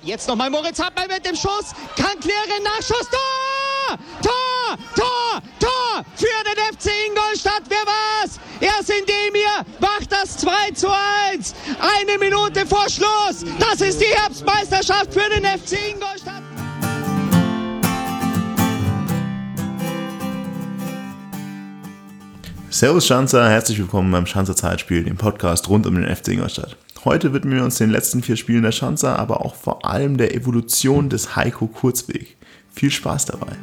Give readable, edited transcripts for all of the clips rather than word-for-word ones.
Jetzt nochmal Moritz Hartmann mit dem Schuss. Kann klären, Nachschuss. Tor! Tor! Tor! Tor! Für den FC Ingolstadt. Wer war's? Erst Indemir macht das 2:1. 1 Minute vor Schluss. Das ist die Herbstmeisterschaft für den FC Ingolstadt. Servus Schanzer, herzlich willkommen beim Schanzer Zeitspiel, dem Podcast rund um den FC Ingolstadt. Heute widmen wir uns den letzten 4 Spielen der Schanzer, aber auch vor allem der Evolution des Heiko Kurzweg. Viel Spaß dabei!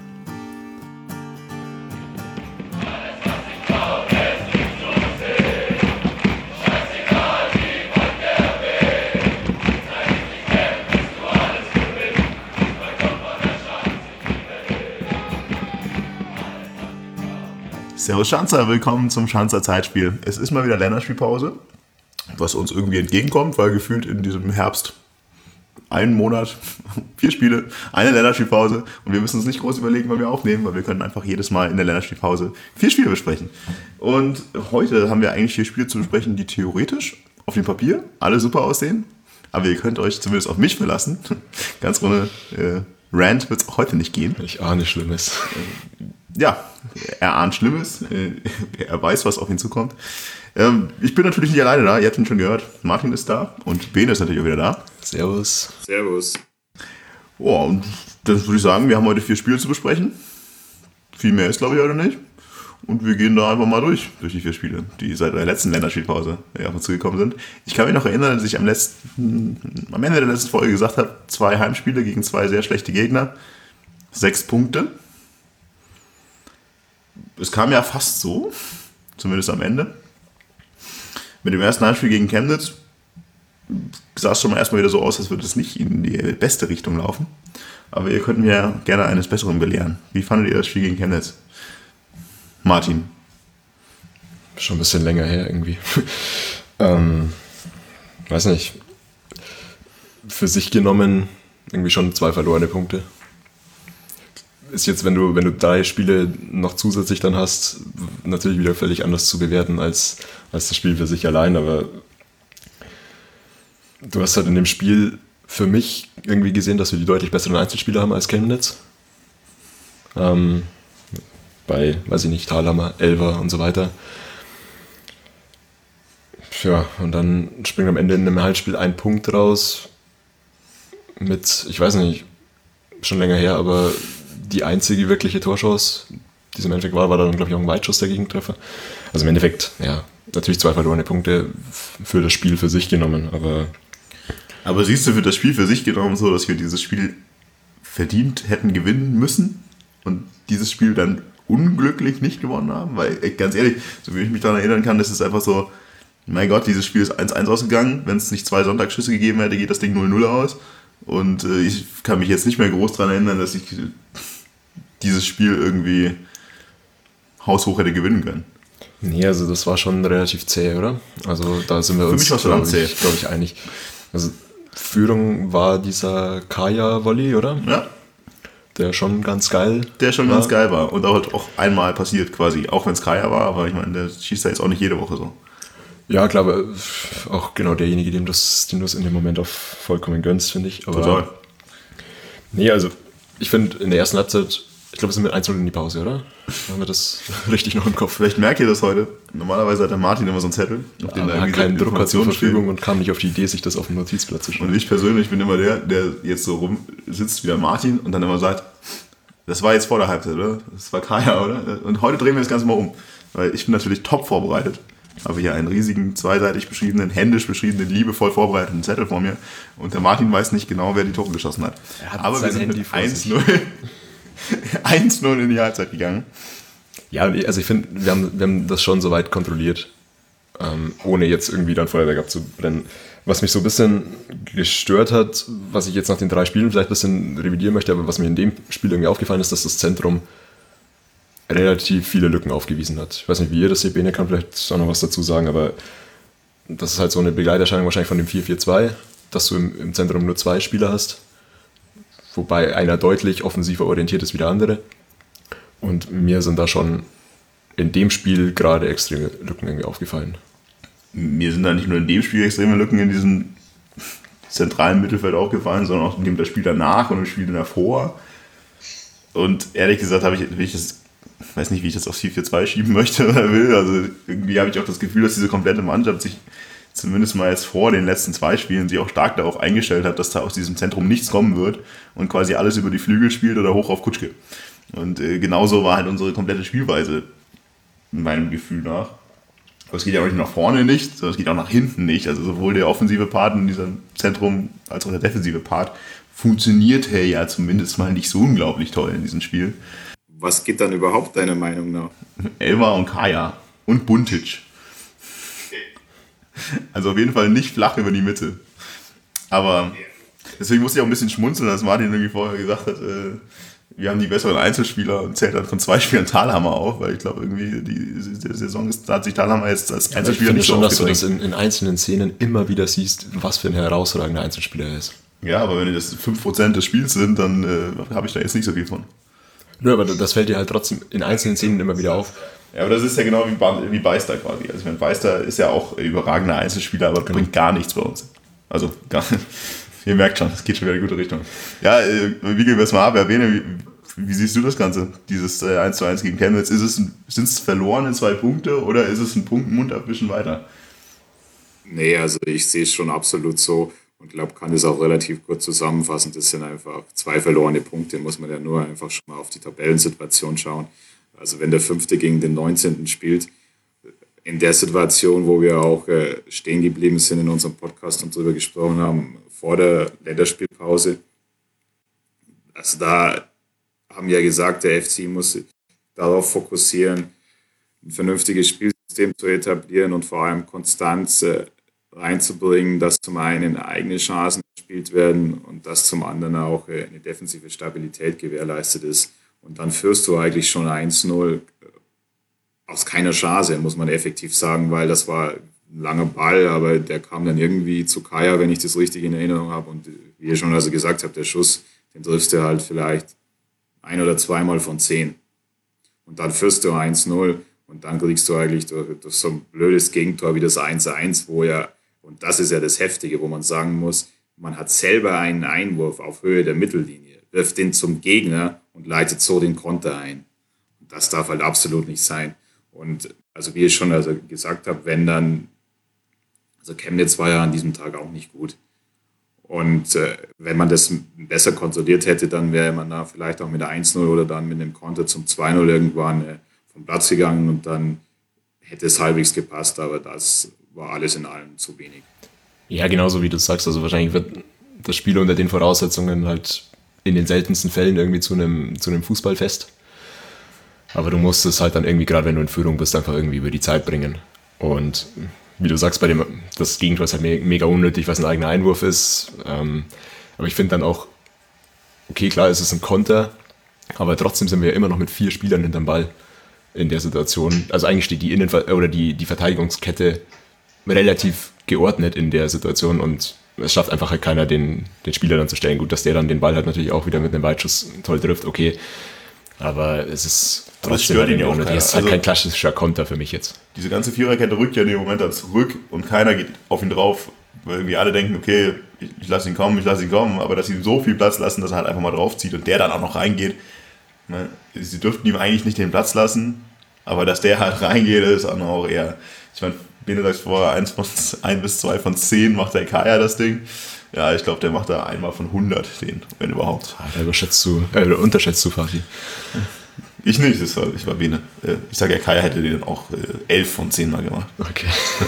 Servus Schanzer, willkommen zum Schanzer Zeitspiel. Es ist mal wieder Länderspielpause, was uns irgendwie entgegenkommt, weil gefühlt in diesem Herbst 1 Monat, 4 Spiele, eine Länderspielpause und wir müssen uns nicht groß überlegen, wann wir aufnehmen, weil wir können einfach jedes Mal in der Länderspielpause 4 Spiele besprechen. Und heute haben wir eigentlich 4 Spiele zu besprechen, die theoretisch auf dem Papier alle super aussehen, aber ihr könnt euch zumindest auf mich verlassen. Ganz ohne Rant wird es auch heute nicht gehen. Ich ahne Schlimmes. Ja, er ahnt Schlimmes, er weiß, was auf ihn zukommt. Ich bin natürlich nicht alleine da, ihr habt ihn schon gehört. Martin ist da und Bene ist natürlich auch wieder da. Servus. Servus. Oh, und dann würde ich sagen, wir haben heute 4 Spiele zu besprechen. Viel mehr ist, glaube ich, heute nicht. Und wir gehen da einfach mal durch die 4 Spiele, die seit der letzten Länderspielpause auf uns zugekommen sind. Ich kann mich noch erinnern, dass ich am Ende der letzten Folge gesagt habe, 2 Heimspiele gegen 2 sehr schlechte Gegner, 6 Punkte. Es kam ja fast so, zumindest am Ende. Mit dem ersten Heimspiel gegen Chemnitz sah es schon mal erstmal wieder so aus, als würde es nicht in die beste Richtung laufen. Aber ihr könnt mir gerne eines Besseren belehren. Wie fandet ihr das Spiel gegen Chemnitz? Martin. Schon ein bisschen länger her irgendwie. Weiß nicht. Für sich genommen irgendwie schon 2 verlorene Punkte. Ist jetzt, wenn du 3 Spiele noch zusätzlich dann hast, natürlich wieder völlig anders zu bewerten als das Spiel für sich allein, aber du hast halt in dem Spiel für mich irgendwie gesehen, dass wir die deutlich besseren Einzelspieler haben als Chemnitz. Bei, weiß ich nicht, Thalhammer, Elver und so weiter. Ja, und dann springt am Ende in einem Halbspiel 1 Punkt raus mit, ich weiß nicht, schon länger her, aber die einzige wirkliche Torchance, die es im Endeffekt war dann, glaube ich, auch ein Weitschuss der Gegentreffer. Also im Endeffekt, ja, natürlich 2 verlorene Punkte für das Spiel für sich genommen, Aber siehst du für das Spiel für sich genommen so, dass wir dieses Spiel verdient hätten gewinnen müssen und dieses Spiel dann unglücklich nicht gewonnen haben? Weil, ganz ehrlich, so wie ich mich daran erinnern kann, ist es einfach so, mein Gott, dieses Spiel ist 1-1 ausgegangen, wenn es nicht 2 Sonntagsschüsse gegeben hätte, geht das Ding 0-0 aus. Und ich kann mich jetzt nicht mehr groß daran erinnern, dass ich dieses Spiel irgendwie haushoch hätte gewinnen können. Nee, also das war schon relativ zäh, oder? Also da sind wir Für uns, mich war es verdammt zäh. Glaube ich, einig. Also Führung war dieser Kaya-Volley, oder? Ja. Der schon ganz geil Ganz geil war und auch einmal passiert quasi, auch wenn es Kaya war, aber ich meine, der schießt da jetzt auch nicht jede Woche so. Ja, klar, aber auch genau derjenige, dem du es in dem Moment auch vollkommen gönnst, finde ich. Aber Total. Nee, also ich finde in der ersten Halbzeit, ich glaube, wir sind mit 1-0 in die Pause, oder? Haben wir das richtig noch im Kopf? Vielleicht merkt ihr das heute. Normalerweise hat der Martin immer so einen Zettel, auf den Aber er hat keinen Drucker zur Verfügung und kam nicht auf die Idee, sich das auf dem Notizblatt zu schreiben. Und ich persönlich bin immer der jetzt so sitzt wie der Martin und dann immer sagt, das war jetzt vor der Halbzeit, oder? Das war Kaya, oder? Und heute drehen wir das Ganze mal um, weil ich bin natürlich top vorbereitet. Habe hier einen riesigen, zweiseitig beschriebenen, händisch beschriebenen, liebevoll vorbereiteten Zettel vor mir. Und der Martin weiß nicht genau, wer die Tore geschossen hat. Aber wir sind mit 1-0 1-0 in die Halbzeit gegangen. Ja, also ich finde, wir haben das schon soweit kontrolliert, ohne jetzt irgendwie dann Feuerwerk abzubrennen. Was mich so ein bisschen gestört hat, was ich jetzt nach den 3 Spielen vielleicht ein bisschen revidieren möchte, aber was mir in dem Spiel irgendwie aufgefallen ist, dass das Zentrum relativ viele Lücken aufgewiesen hat. Ich weiß nicht, wie ihr das seht, Bene kann vielleicht auch noch was dazu sagen, aber das ist halt so eine Begleiterscheinung wahrscheinlich von dem 4-4-2, dass du im Zentrum nur 2 Spieler hast, wobei einer deutlich offensiver orientiert ist wie der andere. Und mir sind da schon in dem Spiel gerade extreme Lücken irgendwie aufgefallen. Mir sind da nicht nur in dem Spiel extreme Lücken in diesem zentralen Mittelfeld aufgefallen, sondern auch in dem das Spiel danach und im Spiel davor. Und ehrlich gesagt weiß nicht, wie ich das auf 4-4-2 schieben möchte oder will. Also irgendwie habe ich auch das Gefühl, dass diese komplette Mannschaft sich zumindest mal jetzt vor den letzten 2 Spielen sich auch stark darauf eingestellt hat, dass da aus diesem Zentrum nichts kommen wird und quasi alles über die Flügel spielt oder hoch auf Kutschke. Und genauso war halt unsere komplette Spielweise in meinem Gefühl nach. Aber es geht ja auch nicht nach vorne nicht, sondern es geht auch nach hinten nicht. Also sowohl der offensive Part in diesem Zentrum als auch der defensive Part funktionierte ja zumindest mal nicht so unglaublich toll in diesem Spiel. Was geht dann überhaupt deiner Meinung nach? Elmar und Kaya und Buntic. Also auf jeden Fall nicht flach über die Mitte. Aber deswegen musste ich auch ein bisschen schmunzeln, als Martin irgendwie vorher gesagt hat, wir haben die besseren Einzelspieler und zählt dann von 2 Spielern Thalhammer auf, weil ich glaube irgendwie die Saison da hat sich Thalhammer jetzt als Einzelspieler nicht so aufgedrängt. Ich finde schon, dass du das in einzelnen Szenen immer wieder siehst, was für ein herausragender Einzelspieler er ist. Ja, aber wenn das 5% des Spiels sind, dann habe ich da jetzt nicht so viel von. Nö, aber das fällt dir halt trotzdem in einzelnen Szenen immer wieder auf. Ja, aber das ist ja genau wie Beister quasi. Also ich meine, Beister ist ja auch überragender Einzelspieler, aber bringt gar nichts bei uns. Also, ihr merkt schon, es geht schon wieder in die gute Richtung. Ja, wiegeln wir es mal ab. Erwähne, wie siehst du das Ganze? Dieses 1:1 gegen Chemnitz. Sind es verlorene 2 Punkte oder ist es ein Punkt Mund abwischen weiter? Nee, also ich sehe es schon absolut so und glaube, kann es auch relativ kurz zusammenfassen. Das sind einfach 2 verlorene Punkte, muss man ja nur einfach schon mal auf die Tabellensituation schauen. Also wenn der 5. gegen den 19. spielt, in der Situation, wo wir auch stehen geblieben sind in unserem Podcast und darüber gesprochen haben, vor der Länderspielpause, also da haben wir ja gesagt, der FC muss sich darauf fokussieren, ein vernünftiges Spielsystem zu etablieren und vor allem Konstanz reinzubringen, dass zum einen eigene Chancen gespielt werden und dass zum anderen auch eine defensive Stabilität gewährleistet ist. Und dann führst du eigentlich schon 1:0 aus keiner Chance, muss man effektiv sagen, weil das war ein langer Ball, aber der kam dann irgendwie zu Kaya, wenn ich das richtig in Erinnerung habe. Und wie ihr schon also gesagt habt, der Schuss, den triffst du halt vielleicht 1 oder 2 Mal von 10. Und dann führst du 1:0 und dann kriegst du eigentlich durch so ein blödes Gegentor wie das 1:1, wo ja, und das ist ja das Heftige, wo man sagen muss, man hat selber einen Einwurf auf Höhe der Mittellinie, wirft den zum Gegner und leitet so den Konter ein. Und das darf halt absolut nicht sein. Und also wie ich schon also gesagt habe, wenn dann, also Chemnitz war ja an diesem Tag auch nicht gut. Und wenn man das besser kontrolliert hätte, dann wäre man da vielleicht auch mit der 1:0 oder dann mit einem Konter zum 2:0 irgendwann vom Platz gegangen und dann hätte es halbwegs gepasst, aber das war alles in allem zu wenig. Ja, genauso wie du sagst, also wahrscheinlich wird das Spiel unter den Voraussetzungen halt in den seltensten Fällen irgendwie zu einem Fußballfest. Aber du musst es halt dann irgendwie, gerade wenn du in Führung bist, einfach irgendwie über die Zeit bringen. Und wie du sagst, das Gegentor ist halt mega unnötig, was ein eigener Einwurf ist. Aber ich finde dann auch, okay, klar, es ist ein Konter, aber trotzdem sind wir ja immer noch mit 4 Spielern hinterm Ball in der Situation. Also eigentlich steht die Verteidigungskette relativ geordnet in der Situation und es schafft einfach halt keiner, den Spieler dann zu stellen. Gut, dass der dann den Ball halt natürlich auch wieder mit einem Weitschuss toll trifft, okay. Aber es ist trotzdem stört ihn ja auch keiner. Es ist halt kein klassischer Konter für mich jetzt. Diese ganze Viererkette rückt ja in dem Moment dann zurück und keiner geht auf ihn drauf, weil irgendwie alle denken, okay, ich lasse ihn kommen, aber dass sie ihm so viel Platz lassen, dass er halt einfach mal draufzieht und der dann auch noch reingeht. Sie dürften ihm eigentlich nicht den Platz lassen, aber dass der halt reingeht, ist auch eher, ich meine, Benedakt vor 1 bis 2 von 10 macht der Kaya das Ding. Ja, ich glaube, der macht da einmal von 100 den, wenn überhaupt. Da unterschätzt du Fatih. Ich nicht, ich war Bene. Ich sage ja, Kaya hätte den auch 11 von 10 mal gemacht. Okay.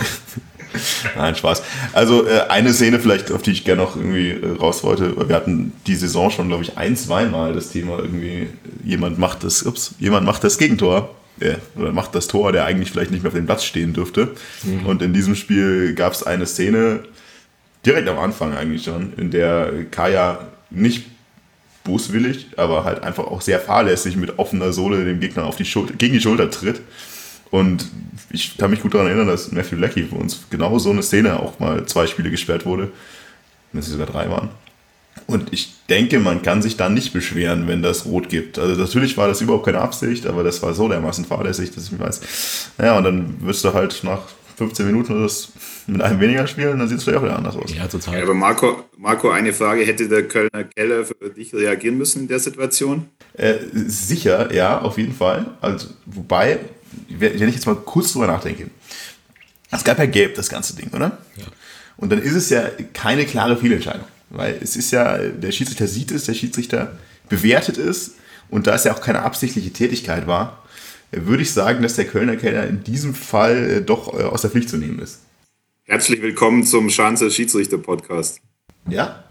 Nein, Spaß. Also eine Szene vielleicht, auf die ich gerne noch irgendwie raus wollte. Wir hatten die Saison schon, glaube ich, 1-2 Mal das Thema irgendwie, jemand macht das Gegentor. Oder macht das Tor, der eigentlich vielleicht nicht mehr auf dem Platz stehen dürfte. Mhm. Und in diesem Spiel gab es eine Szene, direkt am Anfang eigentlich schon, in der Kaya nicht boswillig, aber halt einfach auch sehr fahrlässig mit offener Sohle dem Gegner gegen die Schulter tritt. Und ich kann mich gut daran erinnern, dass Matthew Leckie für uns genau so eine Szene auch mal 2 Spiele gesperrt wurde, wenn sie sogar 3 waren. Und ich denke, man kann sich da nicht beschweren, wenn das Rot gibt. Also natürlich war das überhaupt keine Absicht, aber das war so dermaßen fahrlässig, dass ich weiß. Naja, und dann wirst du halt nach 15 Minuten oder das mit einem weniger spielen, dann sieht es vielleicht auch wieder anders aus. Ja, total. Ja, aber Marco, eine Frage, hätte der Kölner Keller für dich reagieren müssen in der Situation? Sicher, ja, auf jeden Fall. Also, wobei, wenn ich jetzt mal kurz drüber nachdenke, es gab ja gelb, das ganze Ding, oder? Ja. Und dann ist es ja keine klare Fehlentscheidung. Weil es ist ja, der Schiedsrichter sieht es, der Schiedsrichter bewertet es und da es ja auch keine absichtliche Tätigkeit war, würde ich sagen, dass der Kölner Keller in diesem Fall doch aus der Pflicht zu nehmen ist. Herzlich willkommen zum Schanzer Schiedsrichter-Podcast. Ja,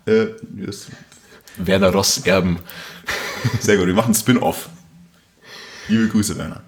Werner Ross erben. sehr gut, wir machen einen Spin-Off. Liebe Grüße, Werner.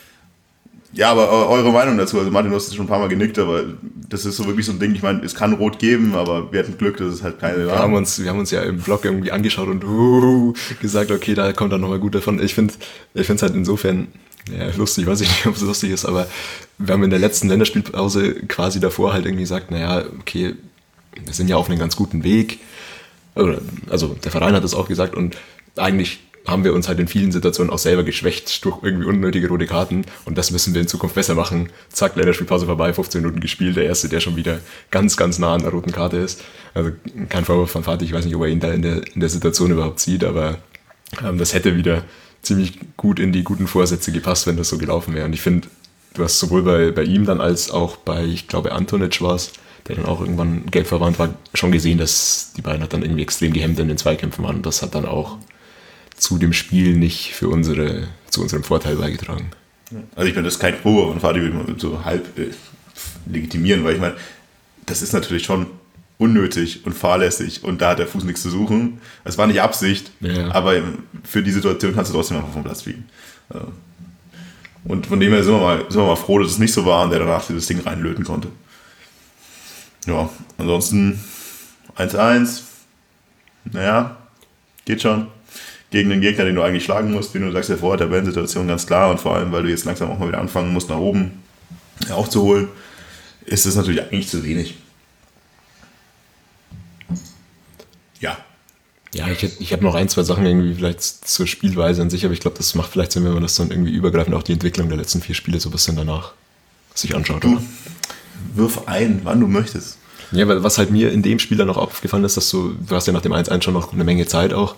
Ja, aber eure Meinung dazu, also Martin, du hast es schon ein paar Mal genickt, aber das ist so wirklich so ein Ding, ich meine, es kann Rot geben, aber wir hatten Glück, dass es halt keine Wir war. haben uns ja im Blog irgendwie angeschaut und gesagt, okay, da kommt dann nochmal gut davon. Ich finde es halt insofern lustig, weiß ich nicht, ob es lustig ist, aber wir haben in der letzten Länderspielpause quasi davor halt irgendwie gesagt, naja, okay, wir sind ja auf einem ganz guten Weg. Also der Verein hat das auch gesagt und eigentlich haben wir uns halt in vielen Situationen auch selber geschwächt durch irgendwie unnötige rote Karten und das müssen wir in Zukunft besser machen. Zack, Länderspielpause vorbei, 15 Minuten gespielt, der Erste, der schon wieder ganz, ganz nah an der roten Karte ist. Also kein Vorwurf von Fatih, ich weiß nicht, ob er ihn da in der Situation überhaupt sieht, aber das hätte wieder ziemlich gut in die guten Vorsätze gepasst, wenn das so gelaufen wäre. Und ich finde, du hast sowohl bei ihm dann als auch bei, ich glaube, Antonic war es, der dann auch irgendwann gelb verwandt war, schon gesehen, dass die beiden halt dann irgendwie extrem gehemmt in den Zweikämpfen waren und das hat dann auch zu dem Spiel nicht zu unserem Vorteil beigetragen. Also ich meine, das ist kein Vorwurf und Fatih will mal so halb legitimieren, weil ich meine, das ist natürlich schon unnötig und fahrlässig und da hat der Fuß nichts zu suchen. Es war nicht Absicht, aber für die Situation kannst du trotzdem einfach vom Platz fliegen. Und von dem her sind wir mal froh, dass es nicht so war und der danach das Ding reinlöten konnte. Ja, ansonsten 1-1, naja, geht schon. Gegen den Gegner, den du eigentlich schlagen musst, wie du sagst ja vorher, der Tabellensituation ganz klar und vor allem, weil du jetzt langsam auch mal wieder anfangen musst, nach oben aufzuholen, ist das natürlich eigentlich zu wenig. Ja. Ja, ich hab noch ein, zwei Sachen irgendwie vielleicht zur Spielweise an sich, aber ich glaube, das macht vielleicht Sinn, wenn man das dann irgendwie übergreifend auch die Entwicklung der letzten 4 Spiele so ein bisschen danach sich anschaut. Du wirf ein, wann du möchtest. Ja, weil was halt mir in dem Spiel dann auch aufgefallen ist, dass du hast ja nach dem 1-1 schon noch eine Menge Zeit auch.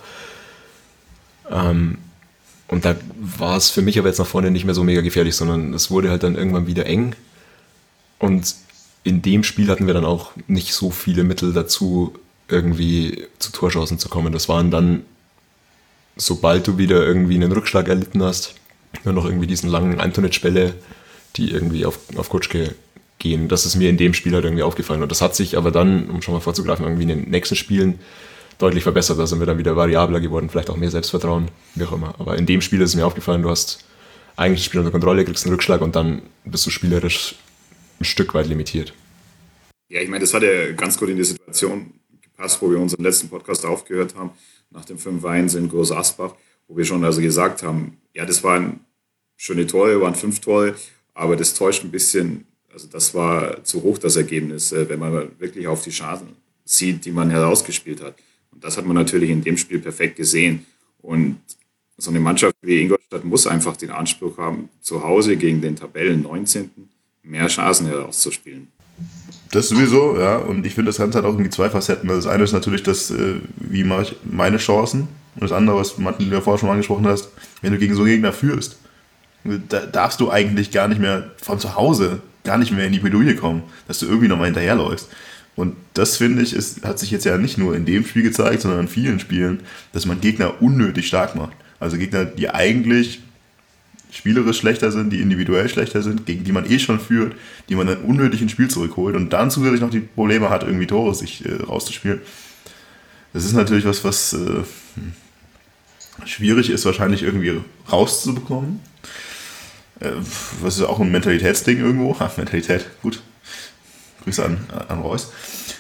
Und da war es für mich aber jetzt nach vorne nicht mehr so mega gefährlich, sondern es wurde halt dann irgendwann wieder eng. Und in dem Spiel hatten wir dann auch nicht so viele Mittel dazu, irgendwie zu Torchancen zu kommen. Das waren dann, sobald du wieder irgendwie einen Rückschlag erlitten hast, nur noch irgendwie diesen langen Antonic-Bälle, die irgendwie auf Kutschke gehen. Das ist mir in dem Spiel halt irgendwie aufgefallen. Und das hat sich aber dann, um schon mal vorzugreifen, irgendwie in den nächsten Spielen deutlich verbessert. Da sind wir dann wieder variabler geworden, vielleicht auch mehr Selbstvertrauen, wie auch immer. Aber in dem Spiel ist es mir aufgefallen, du hast eigentlich das Spiel unter Kontrolle, kriegst einen Rückschlag und dann bist du spielerisch ein Stück weit limitiert. Ja, ich meine, das hat ja ganz gut in die Situation gepasst, wo wir unseren letzten Podcast aufgehört haben, nach dem 5-1 in Groß Asbach, wo wir schon also gesagt haben, ja, das waren schöne Tore, waren 5 Tore, aber das täuscht ein bisschen, also das war zu hoch, das Ergebnis, wenn man wirklich auf die Chancen sieht, die man herausgespielt hat. Und das hat man natürlich in dem Spiel perfekt gesehen. Und so eine Mannschaft wie Ingolstadt muss einfach den Anspruch haben, zu Hause gegen den Tabellen 19. mehr Chancen herauszuspielen. Das sowieso, ja. Und ich finde, das Ganze hat auch irgendwie 2 Facetten. Das eine ist natürlich das, wie mache ich meine Chancen. Und das andere, was Martin, du ja vorher schon mal angesprochen hast, wenn du gegen so einen Gegner führst, da darfst du eigentlich gar nicht mehr von zu Hause, gar nicht mehr in die Bredouille kommen, dass du irgendwie nochmal hinterherläufst. Und das, finde ich, hat sich jetzt ja nicht nur in dem Spiel gezeigt, sondern in vielen Spielen, dass man Gegner unnötig stark macht. Also Gegner, die eigentlich spielerisch schlechter sind, die individuell schlechter sind, gegen die man eh schon führt, die man dann unnötig ins Spiel zurückholt und dann zusätzlich noch die Probleme hat, irgendwie Tore sich rauszuspielen. Das ist natürlich was schwierig ist, wahrscheinlich irgendwie rauszubekommen. Was ist auch ein Mentalitätsding irgendwo. Mentalität, gut. Grüße an Reus.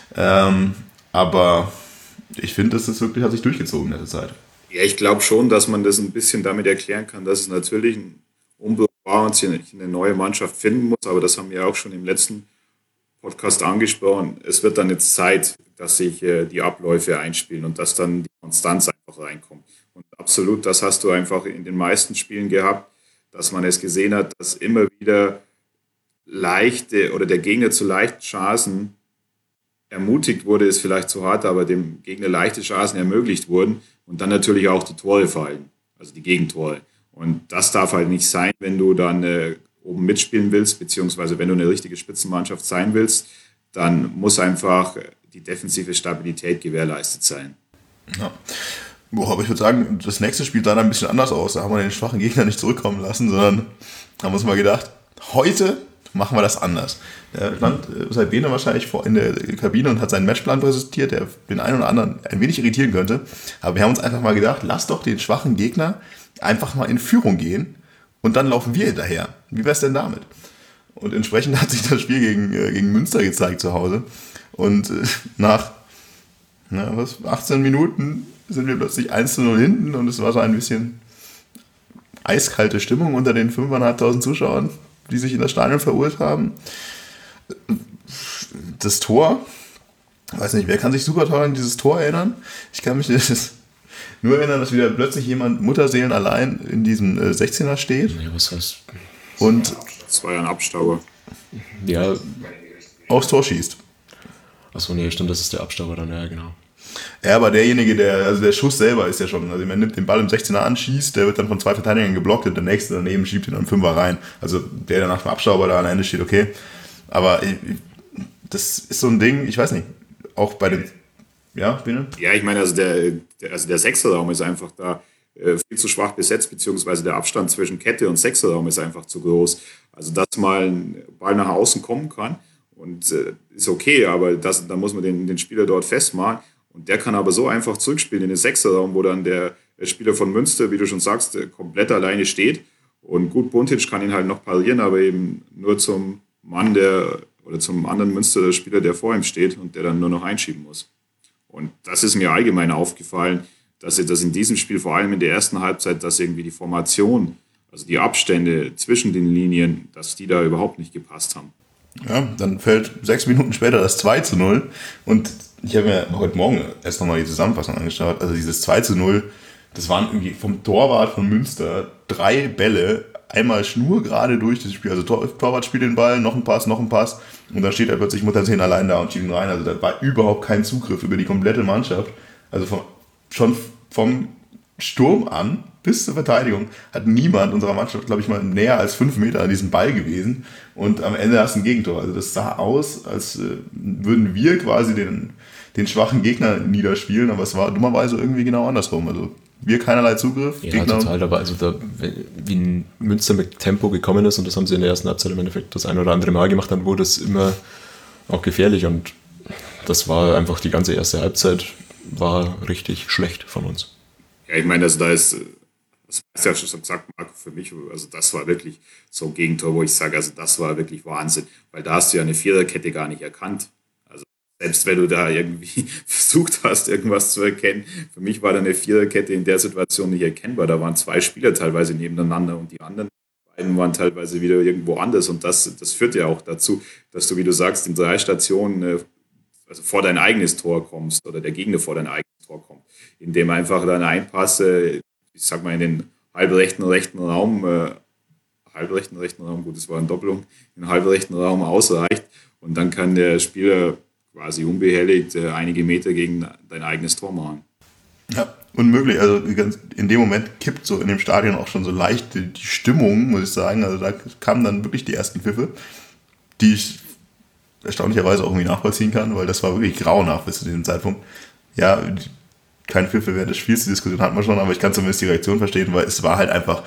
Aber ich finde, das wirklich hat sich durchgezogen in der Zeit. Ja, ich glaube schon, dass man das ein bisschen damit erklären kann, dass es natürlich ein Umbruch war und sich eine neue Mannschaft finden muss. Aber das haben wir auch schon im letzten Podcast angesprochen. Es wird dann jetzt Zeit, dass sich die Abläufe einspielen und dass dann die Konstanz einfach reinkommt. Und absolut, das hast du einfach in den meisten Spielen gehabt, dass man es gesehen hat, dass immer wieder leichte oder der Gegner zu leichten Chancen ermutigt wurde, ist vielleicht zu hart, aber dem Gegner leichte Chancen ermöglicht wurden und dann natürlich auch die Tore fallen, also die Gegentore. Und das darf halt nicht sein, wenn du dann oben mitspielen willst, beziehungsweise wenn du eine richtige Spitzenmannschaft sein willst, dann muss einfach die defensive Stabilität gewährleistet sein. Ja. Boah, aber ich würde sagen, das nächste Spiel sah dann ein bisschen anders aus. Da haben wir den schwachen Gegner nicht zurückkommen lassen, sondern haben uns mal gedacht, heute machen wir das anders. Der stand seit Bene wahrscheinlich in der Kabine und hat seinen Matchplan präsentiert, der den einen oder anderen ein wenig irritieren könnte. Aber wir haben uns einfach mal gedacht, lass doch den schwachen Gegner einfach mal in Führung gehen und dann laufen wir hinterher. Wie wär's denn damit? Und entsprechend hat sich das Spiel gegen Münster gezeigt zu Hause. Und nach 18 Minuten sind wir plötzlich 1:0 hinten und es war so ein bisschen eiskalte Stimmung unter den 5.500 Zuschauern, die sich in das Stadion verirrt haben. Das Tor, weiß nicht, wer kann sich super toll an dieses Tor erinnern? Ich kann mich nur erinnern, dass wieder plötzlich jemand Mutterseelen allein in diesem 16er steht. Ja, was heißt? Und Das war ja ein Abstauber. Ja. Aufs Tor schießt. Achso, nee, stimmt, das ist der Abstauber dann, ja, genau. Ja, aber derjenige, der Schuss selber ist ja schon, also man nimmt den Ball im 16er an, schießt, der wird dann von 2 Verteidigern geblockt und der nächste daneben schiebt ihn dann 5er rein. Also der nach dem Abstauber da am Ende steht, okay. Aber das ist so ein Ding, ich weiß nicht, auch bei den, ja, Bene? Ja, ich meine, also der Sechserraum ist einfach da viel zu schwach besetzt, beziehungsweise der Abstand zwischen Kette und Sechserraum ist einfach zu groß. Also, dass mal ein Ball nach außen kommen kann und ist okay, aber da muss man den Spieler dort festmachen. Und der kann aber so einfach zurückspielen in den Sechserraum, wo dann der Spieler von Münster, wie du schon sagst, komplett alleine steht. Und gut, Buntic kann ihn halt noch parieren, aber eben nur zum Mann, oder zum anderen Münster-Spieler, der vor ihm steht und der dann nur noch einschieben muss. Und das ist mir allgemein aufgefallen, dass in diesem Spiel, vor allem in der ersten Halbzeit, dass irgendwie die Formation, also die Abstände zwischen den Linien, dass die da überhaupt nicht gepasst haben. Ja, dann fällt 6 Minuten später das 2:0 und ich habe mir heute Morgen erst nochmal die Zusammenfassung angeschaut. Also dieses 2:0, das waren irgendwie vom Torwart von Münster 3 Bälle, einmal schnurgerade durch das Spiel. Also Torwart spielt den Ball, noch ein Pass und dann steht er plötzlich Muttersehen allein da und schiebt ihn rein. Also da war überhaupt kein Zugriff über die komplette Mannschaft. Also schon vom Sturm an bis zur Verteidigung hat niemand unserer Mannschaft, glaube ich, mal näher als 5 Meter an diesem Ball gewesen. Und am Ende hast du ein Gegentor. Also das sah aus, als würden wir quasi den schwachen Gegner niederspielen, aber es war dummerweise irgendwie genau andersrum. Also wir keinerlei Zugriff. Ja, Gegner, total, aber also wie Münster mit Tempo gekommen ist und das haben sie in der ersten Halbzeit im Endeffekt das ein oder andere Mal gemacht, dann wurde es immer auch gefährlich und das war einfach die ganze erste Halbzeit war richtig schlecht von uns. Ja, ich meine, also das hast du ja schon gesagt, Marco, für mich, also das war wirklich so ein Gegentor, wo ich sage, also das war wirklich Wahnsinn, weil da hast du ja eine Viererkette gar nicht erkannt. Also selbst wenn du da irgendwie versucht hast, irgendwas zu erkennen, für mich war da eine Viererkette in der Situation nicht erkennbar. Da waren 2 Spieler teilweise nebeneinander und die anderen beiden waren teilweise wieder irgendwo anders und das führt ja auch dazu, dass du, wie du sagst, in 3 Stationen also vor dein eigenes Tor kommst oder der Gegner vor dein eigenes Tor kommt, indem einfach dann ein Pass, ich sag mal in den halbrechten Raum, gut, das war eine Doppelung, in den halbrechten Raum ausreicht und dann kann der Spieler quasi unbehelligt einige Meter gegen dein eigenes Tor machen. Ja, unmöglich. Also in dem Moment kippt so in dem Stadion auch schon so leicht die Stimmung, muss ich sagen. Also da kamen dann wirklich die ersten Pfiffe, die ich erstaunlicherweise auch irgendwie nachvollziehen kann, weil das war wirklich grauenhaft bis zu diesem Zeitpunkt. Ja, kein Pfiffe während des Spiels, die Diskussion hatten wir schon, aber ich kann zumindest die Reaktion verstehen, weil es war einfach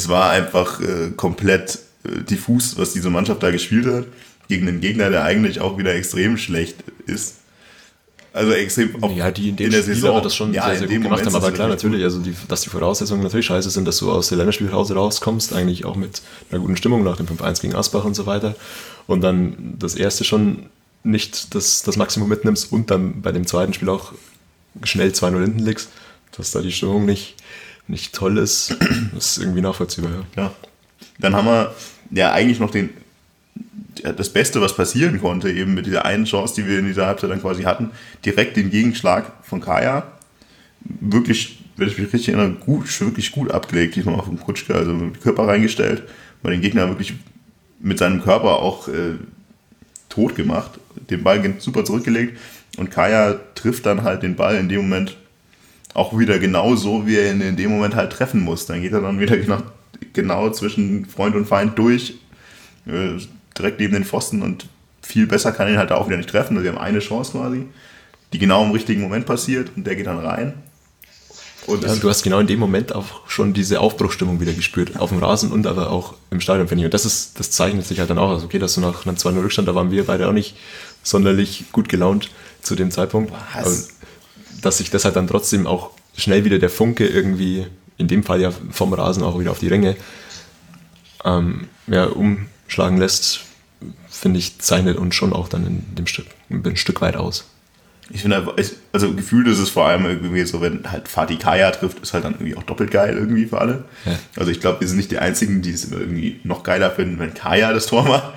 komplett diffus, was diese Mannschaft da gespielt hat, gegen einen Gegner, der eigentlich auch wieder extrem schlecht ist. Also extrem auch ja, die in dem in der Spiel Saison aber das schon sehr, sehr gut gemacht haben, aber klar, natürlich, also dass die Voraussetzungen natürlich scheiße sind, dass du aus der Länderspielpause rauskommst, eigentlich auch mit einer guten Stimmung nach dem 5-1 gegen Asbach und so weiter und dann das erste schon nicht das Maximum mitnimmst und dann bei dem zweiten Spiel auch schnell 2-0 hinten liegst, dass da die Stimmung nicht toll ist, ist irgendwie nachvollziehbar. Ja. Dann haben wir ja eigentlich noch das Beste, was passieren konnte, eben mit dieser einen Chance, die wir in dieser Halbzeit dann quasi hatten, direkt den Gegenschlag von Kaya. Wirklich, wenn ich mich richtig erinnere, wirklich gut abgelegt, diesmal auf den Kutschke, also mit dem Körper reingestellt, weil den Gegner wirklich mit seinem Körper auch tot gemacht, den Ball super zurückgelegt und Kaya trifft dann halt den Ball in dem Moment auch wieder genau so, wie er ihn in dem Moment halt treffen muss. Dann geht er dann wieder genau zwischen Freund und Feind durch, direkt neben den Pfosten und viel besser kann ihn halt da auch wieder nicht treffen. Also wir haben eine Chance quasi, die genau im richtigen Moment passiert und der geht dann rein. Und du hast genau in dem Moment auch schon diese Aufbruchstimmung wieder gespürt, auf dem Rasen und aber auch im Stadion, finde ich. Und das zeichnet sich halt dann auch aus. Okay, dass du nach einem 2-0 Rückstand, da waren wir beide auch nicht sonderlich gut gelaunt zu dem Zeitpunkt. Aber dass sich das halt dann trotzdem auch schnell wieder der Funke irgendwie, in dem Fall ja vom Rasen auch wieder auf die Ränge, umschlagen lässt, finde ich, zeichnet uns schon auch dann in dem Stück ein Stück weit aus. Ich finde, also gefühlt ist es vor allem irgendwie so, wenn halt Fatih Kaya trifft, ist halt dann irgendwie auch doppelt geil irgendwie für alle. Ja. Also ich glaube, wir sind nicht die Einzigen, die es irgendwie noch geiler finden, wenn Kaya das Tor macht.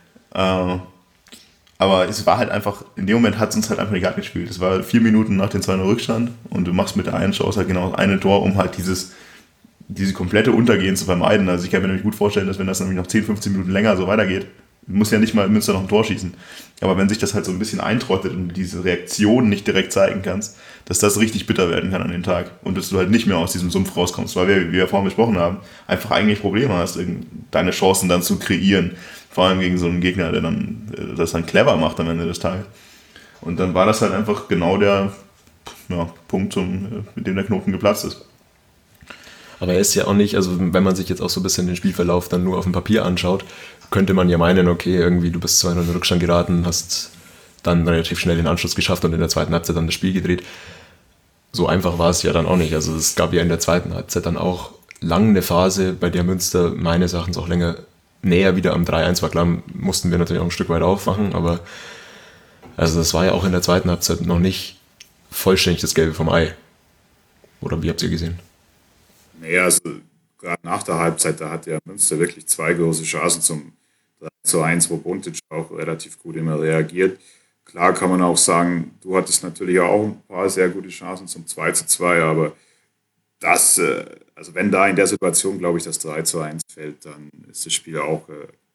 Aber es war halt einfach, in dem Moment hat es uns halt einfach egal gespielt. Es war 4 Minuten nach dem 2-0 Rückstand und du machst mit der einen Chance halt genau das eine Tor, um halt diese komplette Untergehen zu vermeiden. Also ich kann mir nämlich gut vorstellen, dass wenn das nämlich noch 10, 15 Minuten länger so weitergeht, muss ja nicht mal Münster noch ein Tor schießen. Aber wenn sich das halt so ein bisschen eintrottet und du diese Reaktion nicht direkt zeigen kannst, dass das richtig bitter werden kann an dem Tag und dass du halt nicht mehr aus diesem Sumpf rauskommst, weil wir, wie wir vorhin besprochen haben, einfach eigentlich Probleme hast, deine Chancen dann zu kreieren. Vor allem gegen so einen Gegner, der dann das dann clever macht am Ende des Tages. Und dann war das halt einfach genau der Punkt, mit dem der Knoten geplatzt ist. Aber er ist ja auch nicht, also wenn man sich jetzt auch so ein bisschen den Spielverlauf dann nur auf dem Papier anschaut, könnte man ja meinen, okay, irgendwie du bist 2-0 in Rückstand geraten, hast dann relativ schnell den Anschluss geschafft und in der zweiten Halbzeit dann das Spiel gedreht. So einfach war es ja dann auch nicht. Also es gab ja in der zweiten Halbzeit dann auch lang eine Phase, bei der Münster meines Erachtens auch länger näher wieder am 3-1 war. Klar, mussten wir natürlich auch ein Stück weit aufmachen, aber also das war ja auch in der zweiten Halbzeit noch nicht vollständig das Gelbe vom Ei. Oder wie habt ihr gesehen? Naja, also gerade nach der Halbzeit, da hat ja Münster wirklich 2 große Chancen zum 3-1, wo Buntic auch relativ gut immer reagiert. Klar kann man auch sagen, du hattest natürlich auch ein paar sehr gute Chancen zum 2-2, aber das, also wenn da in der Situation, glaube ich, das 3-1 fällt, dann ist das Spiel auch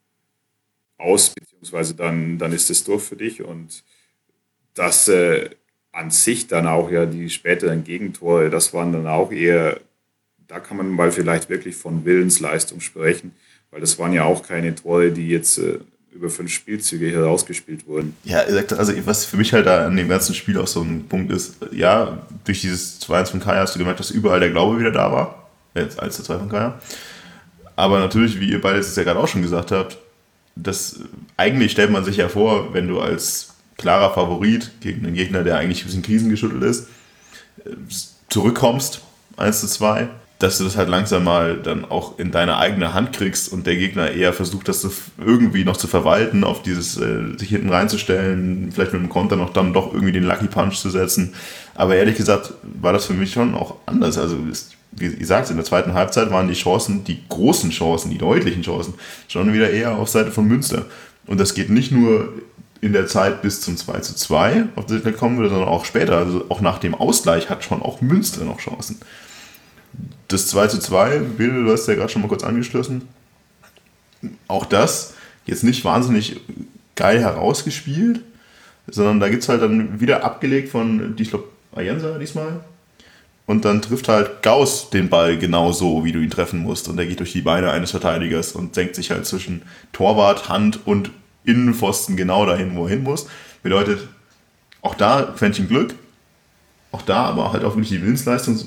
aus, beziehungsweise dann ist es durch für dich und das an sich dann auch ja die späteren Gegentore, das waren dann auch eher, da kann man mal vielleicht wirklich von Willensleistung sprechen, weil das waren ja auch keine Tore, die jetzt über 5 Spielzüge herausgespielt wurden. Ja, also was für mich halt da an dem ganzen Spiel auch so ein Punkt ist, ja, durch dieses 2-1 von Kaya hast du gemerkt, dass überall der Glaube wieder da war, jetzt als der 2 von Kaya. Aber natürlich, wie ihr beide es ja gerade auch schon gesagt habt, das eigentlich stellt man sich ja vor, wenn du als klarer Favorit gegen einen Gegner, der eigentlich ein bisschen krisengeschüttelt ist, zurückkommst, 1-2, dass du das halt langsam mal dann auch in deine eigene Hand kriegst und der Gegner eher versucht, das irgendwie noch zu verwalten, auf dieses sich hinten reinzustellen, vielleicht mit dem Konter noch dann doch irgendwie den Lucky Punch zu setzen. Aber ehrlich gesagt war das für mich schon auch anders. Also wie ihr sagt, in der zweiten Halbzeit waren die Chancen, die großen Chancen, die deutlichen Chancen, schon wieder eher auf Seite von Münster. Und das geht nicht nur in der Zeit bis zum 2-2, auf das wir kommen würde, sondern auch später. Also auch nach dem Ausgleich hat schon auch Münster noch Chancen. Das 2-2, Bill, du hast ja gerade schon mal kurz angeschlossen. Auch das jetzt nicht wahnsinnig geil herausgespielt, sondern da gibt es halt dann wieder abgelegt von, ich glaube, Ayensa diesmal. Und dann trifft halt Gauss den Ball genau so, wie du ihn treffen musst. Und der geht durch die Beine eines Verteidigers und senkt sich halt zwischen Torwart, Hand und Innenpfosten genau dahin, wo er hin muss. Bedeutet, auch da Quäntchen Glück, auch da aber halt auch wirklich die Willensleistung.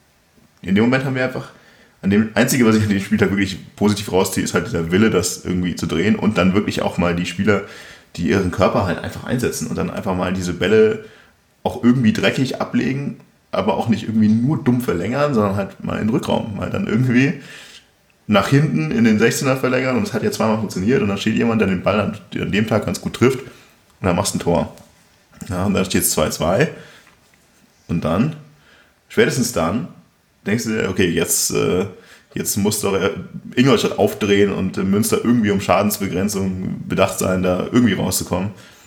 In dem Moment haben wir einfach, Einzige, was ich an dem Spieltag wirklich positiv rausziehe, ist halt dieser Wille, das irgendwie zu drehen und dann wirklich auch mal die Spieler, die ihren Körper halt einfach einsetzen und dann einfach mal diese Bälle auch irgendwie dreckig ablegen, aber auch nicht irgendwie nur dumm verlängern, sondern halt mal in den Rückraum, mal dann irgendwie nach hinten in den 16er verlängern und es hat ja zweimal funktioniert und dann steht jemand, der den Ball an dem Tag ganz gut trifft und dann machst du ein Tor. Ja, und dann steht es 2-2 und dann, spätestens dann, denkst du dir, okay, jetzt muss doch Ingolstadt aufdrehen und Münster irgendwie um Schadensbegrenzung bedacht sein, da irgendwie rauszukommen.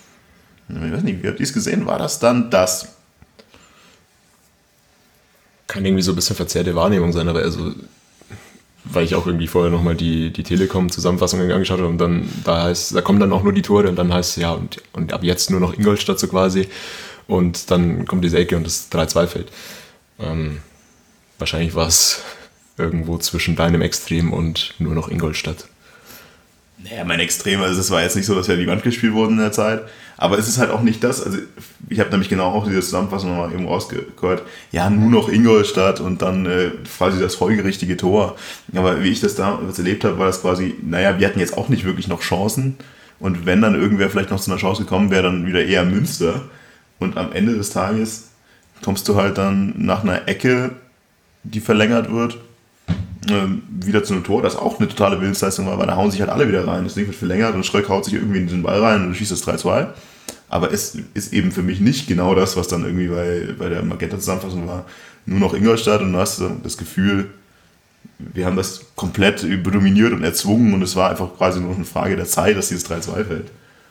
Ich weiß nicht, wie habt ihr es gesehen? War das dann das? Kann irgendwie so ein bisschen verzerrte Wahrnehmung sein, aber also weil ich auch irgendwie vorher nochmal die Telekom-Zusammenfassung angeschaut habe und dann da kommen dann auch nur die Tore und dann heißt es ja und ab jetzt nur noch Ingolstadt so quasi und dann kommt diese Ecke und das 3-2 fällt. Wahrscheinlich war es irgendwo zwischen deinem Extrem und nur noch Ingolstadt. Naja, mein Extrem, also es war jetzt nicht so, dass wir an die Wand gespielt wurden in der Zeit, aber es ist halt auch nicht das, also ich habe nämlich genau auch diese Zusammenfassung nochmal eben rausgehört, ja, nur noch Ingolstadt und dann quasi das folgerichtige Tor, aber wie ich das damals erlebt habe, war das quasi, naja, wir hatten jetzt auch nicht wirklich noch Chancen und wenn dann irgendwer vielleicht noch zu einer Chance gekommen wäre, dann wieder eher Münster und am Ende des Tages kommst du halt dann nach einer Ecke, die verlängert wird, wieder zu einem Tor, das auch eine totale Willensleistung war, weil da hauen sich halt alle wieder rein. Das Ding wird verlängert und Schröck haut sich irgendwie in den Ball rein und schießt das 3-2. Aber es ist eben für mich nicht genau das, was dann irgendwie bei der Magenta-Zusammenfassung war. Nur noch Ingolstadt und du hast das Gefühl, wir haben das komplett dominiert und erzwungen und es war einfach quasi nur eine Frage der Zeit, dass dieses 3-2 fällt.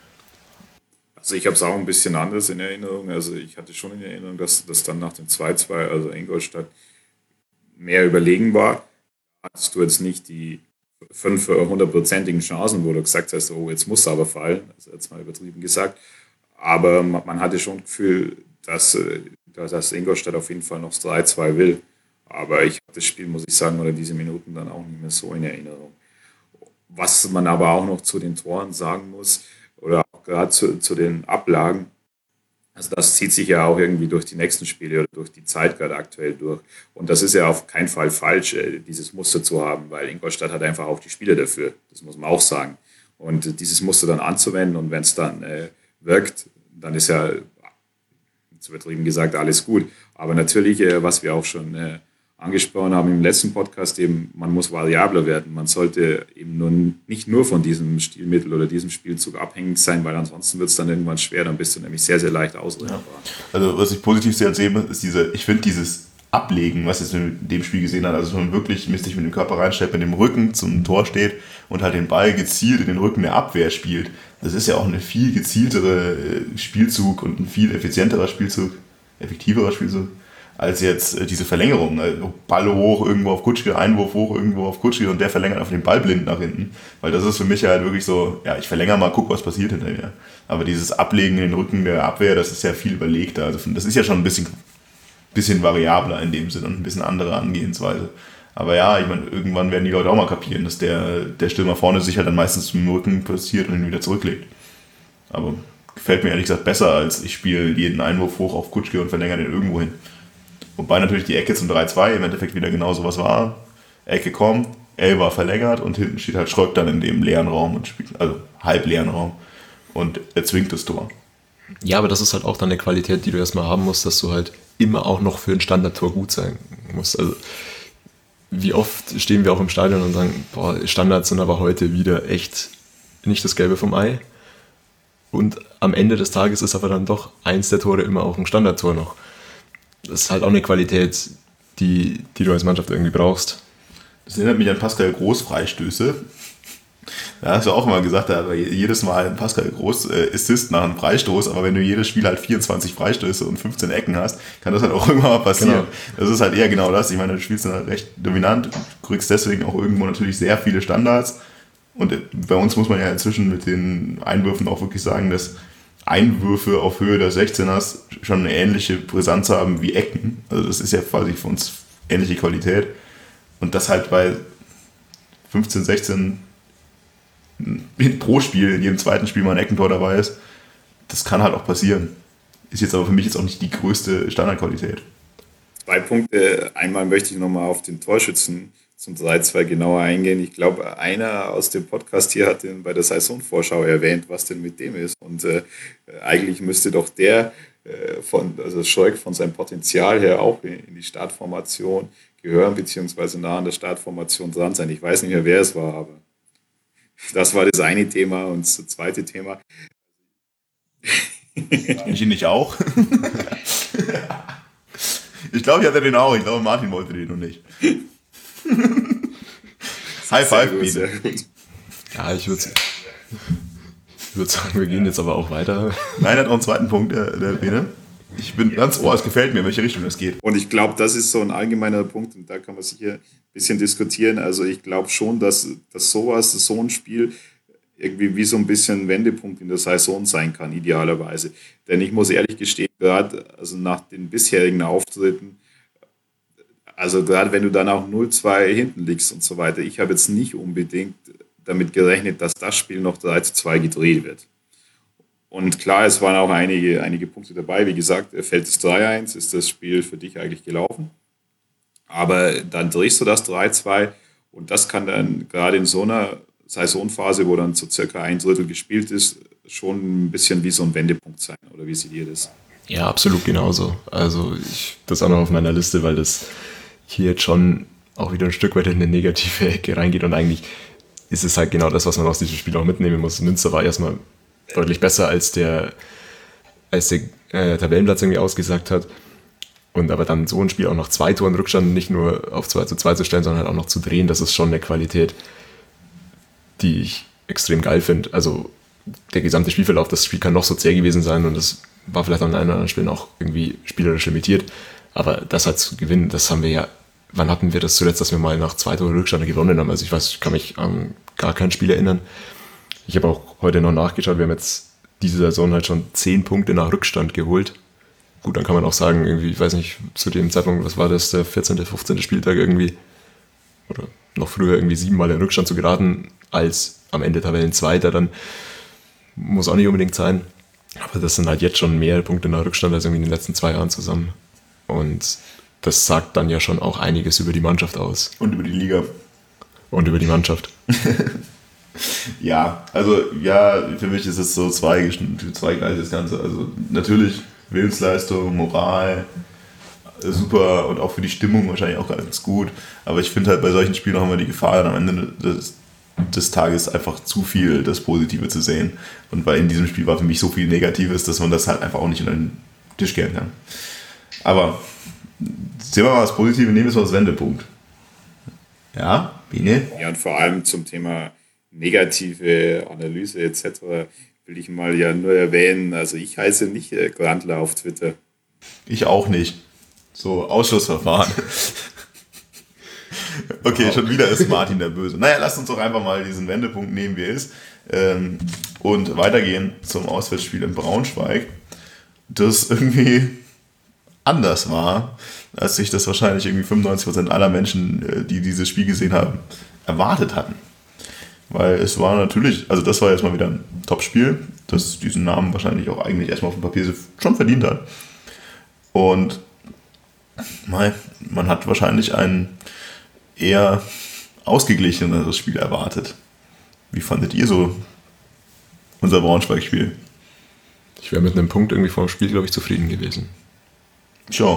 Also ich habe es auch ein bisschen anders in Erinnerung. Also ich hatte schon in Erinnerung, dass das dann nach dem 2-2, also Ingolstadt, mehr überlegen war. Hattest du jetzt nicht die 500-prozentigen Chancen, wo du gesagt hast, oh, jetzt muss er aber fallen, also jetzt mal übertrieben gesagt. Aber man hatte schon das Gefühl, dass Ingolstadt auf jeden Fall noch 3-2 will. Aber ich habe das Spiel, muss ich sagen, oder diese Minuten dann auch nicht mehr so in Erinnerung. Was man aber auch noch zu den Toren sagen muss, oder auch gerade zu den Ablagen, also das zieht sich ja auch irgendwie durch die nächsten Spiele oder durch die Zeit gerade aktuell durch. Und das ist ja auf keinen Fall falsch, dieses Muster zu haben, weil Ingolstadt hat einfach auch die Spieler dafür. Das muss man auch sagen. Und dieses Muster dann anzuwenden und wenn es dann wirkt, dann ist ja, zu übertrieben gesagt, alles gut. Aber natürlich, was wir auch schon angesprochen haben im letzten Podcast, eben, man muss variabler werden. Man sollte eben nicht nur von diesem Stilmittel oder diesem Spielzug abhängig sein, weil ansonsten wird es dann irgendwann schwer, dann bist du nämlich sehr, sehr leicht ausrechenbar. Ja. Also was ich positiv sehr sehe, ist ich finde dieses Ablegen, was ich in dem Spiel gesehen habe, also dass man wirklich sich mit dem Körper reinstellt, mit dem Rücken zum Tor steht und halt den Ball gezielt in den Rücken der Abwehr spielt. Das ist ja auch ein viel gezieltere Spielzug und ein viel effektiverer Spielzug, als jetzt diese Verlängerung. Also Ball hoch, irgendwo auf Kutschke, Einwurf hoch, irgendwo auf Kutschke und der verlängert einfach den Ball blind nach hinten. Weil das ist für mich halt wirklich so, ja, ich verlängere mal, guck, was passiert hinter mir. Aber dieses Ablegen in den Rücken der Abwehr, das ist ja viel überlegter. Also das ist ja schon ein bisschen variabler in dem Sinne und ein bisschen andere Angehensweise. Aber ja, ich meine, irgendwann werden die Leute auch mal kapieren, dass der Stürmer vorne sich halt dann meistens zum Rücken passiert und ihn wieder zurücklegt. Aber gefällt mir ehrlich gesagt besser, als ich spiele jeden Einwurf hoch auf Kutschke und verlängere den irgendwo hin. Wobei natürlich die Ecke zum 3-2 im Endeffekt wieder genau so was war. Ecke kommt, war verlängert und hinten steht halt Schröck dann in dem leeren Raum und spielt, also halb leeren Raum und erzwingt das Tor. Ja, aber das ist halt auch dann eine Qualität, die du erstmal haben musst, dass du halt immer auch noch für ein Standardtor gut sein musst. Also wie oft stehen wir auch im Stadion und sagen, boah, Standards sind aber heute wieder echt nicht das Gelbe vom Ei. Und am Ende des Tages ist aber dann doch eins der Tore immer auch ein Standardtor noch. Das ist halt auch eine Qualität, die du als Mannschaft irgendwie brauchst. Das erinnert mich an Pascal Groß Freistöße. Da hast du auch immer gesagt, da hat jedes Mal Pascal Groß Assist nach einem Freistoß, aber wenn du jedes Spiel halt 24 Freistöße und 15 Ecken hast, kann das halt auch irgendwann mal passieren. Genau. Das ist halt eher genau das. Ich meine, du spielst dann halt recht dominant, kriegst deswegen auch irgendwo natürlich sehr viele Standards. Und bei uns muss man ja inzwischen mit den Einwürfen auch wirklich sagen, dass Einwürfe auf Höhe der 16ers schon eine ähnliche Brisanz haben wie Ecken. Also das ist ja quasi für uns ähnliche Qualität. Und das halt bei 15, 16 pro Spiel, in jedem zweiten Spiel mal ein Eckentor dabei ist, das kann halt auch passieren. Ist jetzt aber für mich jetzt auch nicht die größte Standardqualität. 2 Punkte. Einmal möchte ich nochmal auf den Torschützen zum 3-2 genauer eingehen. Ich glaube, einer aus dem Podcast hier hat den bei der Saisonvorschau erwähnt, was denn mit dem ist. Und eigentlich müsste doch der Schröck von seinem Potenzial her auch in die Startformation gehören, beziehungsweise nah an der Startformation dran sein. Ich weiß nicht mehr, wer es war, aber das war das eine Thema. Und das zweite Thema. Ich ihn nicht auch? Ich glaube, ich hatte den auch. Ich glaube, Martin wollte den noch nicht. High Five, sehr gut. Ja, ich würde sagen, wir gehen jetzt aber auch weiter. Nein, hat auch einen zweiten Punkt, der Bene. Ich bin ganz ohr, es gefällt mir, in welche Richtung das geht. Und ich glaube, das ist so ein allgemeiner Punkt und da kann man sicher ein bisschen diskutieren. Also ich glaube schon, dass so ein Spiel irgendwie wie so ein bisschen ein Wendepunkt in der Saison sein kann, idealerweise. Denn ich muss ehrlich gestehen, gerade also nach den bisherigen Auftritten, also gerade wenn du dann auch 0-2 hinten liegst und so weiter, ich habe jetzt nicht unbedingt damit gerechnet, dass das Spiel noch 3-2 gedreht wird. Und klar, es waren auch einige Punkte dabei. Wie gesagt, fällt es 3-1, ist das Spiel für dich eigentlich gelaufen. Aber dann drehst du das 3-2 und das kann dann gerade in so einer Saisonphase, wo dann so circa ein Drittel gespielt ist, schon ein bisschen wie so ein Wendepunkt sein. Oder wie seht ihr das? Ja, absolut genauso. Also das auch noch auf meiner Liste, weil das hier jetzt schon auch wieder ein Stück weit in eine negative Ecke reingeht und eigentlich ist es halt genau das, was man aus diesem Spiel auch mitnehmen muss. Münster war erstmal deutlich besser, als der Tabellenplatz irgendwie ausgesagt hat. Und aber dann so ein Spiel auch noch 2 Toren Rückstand nicht nur auf 2-2 zu stellen, sondern halt auch noch zu drehen, das ist schon eine Qualität, die ich extrem geil finde. Also der gesamte Spielverlauf, das Spiel kann noch so zäh gewesen sein und das war vielleicht an einem oder anderen Spielen auch irgendwie spielerisch limitiert. Aber das halt zu gewinnen, das haben wir ja, wann hatten wir das zuletzt, dass wir mal nach 2 Toren Rückstand gewonnen haben? Also ich kann mich an gar kein Spiel erinnern. Ich habe auch heute noch nachgeschaut, wir haben jetzt diese Saison halt schon 10 Punkte nach Rückstand geholt. Gut, dann kann man auch sagen, irgendwie, ich weiß nicht, zu dem Zeitpunkt, was war das, der 14., 15. Spieltag irgendwie, oder noch früher irgendwie 7-mal in Rückstand zu geraten, als am Ende Tabellenzweiter, dann muss auch nicht unbedingt sein. Aber das sind halt jetzt schon mehr Punkte nach Rückstand als irgendwie in den letzten 2 Jahren zusammen. Und das sagt dann ja schon auch einiges über die Mannschaft aus. Und über die Liga. Und über die Mannschaft. Ja, also ja, für mich ist es so zweigleisig das Ganze. Also natürlich Willensleistung, Moral, super und auch für die Stimmung wahrscheinlich auch ganz gut. Aber ich finde halt bei solchen Spielen haben wir die Gefahr, dann am Ende des Tages einfach zu viel das Positive zu sehen. Und weil in diesem Spiel war für mich so viel Negatives, dass man das halt einfach auch nicht unter den Tisch kehren kann. Aber sehen wir mal das Positive, nehmen wir es mal als Wendepunkt. Ja, Biene? Ja, und vor allem zum Thema negative Analyse etc. will ich mal ja nur erwähnen, also ich heiße nicht Grandler auf Twitter. Ich auch nicht. So, Ausschussverfahren. Okay, schon wieder ist Martin der Böse. Naja, lasst uns doch einfach mal diesen Wendepunkt nehmen, wie er ist. Und weitergehen zum Auswärtsspiel in Braunschweig, das irgendwie anders war, als sich das wahrscheinlich irgendwie 95% aller Menschen, die dieses Spiel gesehen haben, erwartet hatten. Weil es war natürlich, also das war jetzt mal wieder ein Top-Spiel, das diesen Namen wahrscheinlich auch eigentlich erstmal auf dem Papier schon verdient hat. Und man hat wahrscheinlich ein eher ausgeglicheneres Spiel erwartet. Wie fandet ihr so unser Braunschweig-Spiel? Ich wäre mit einem Punkt irgendwie vor dem Spiel, glaube ich, zufrieden gewesen. Tja.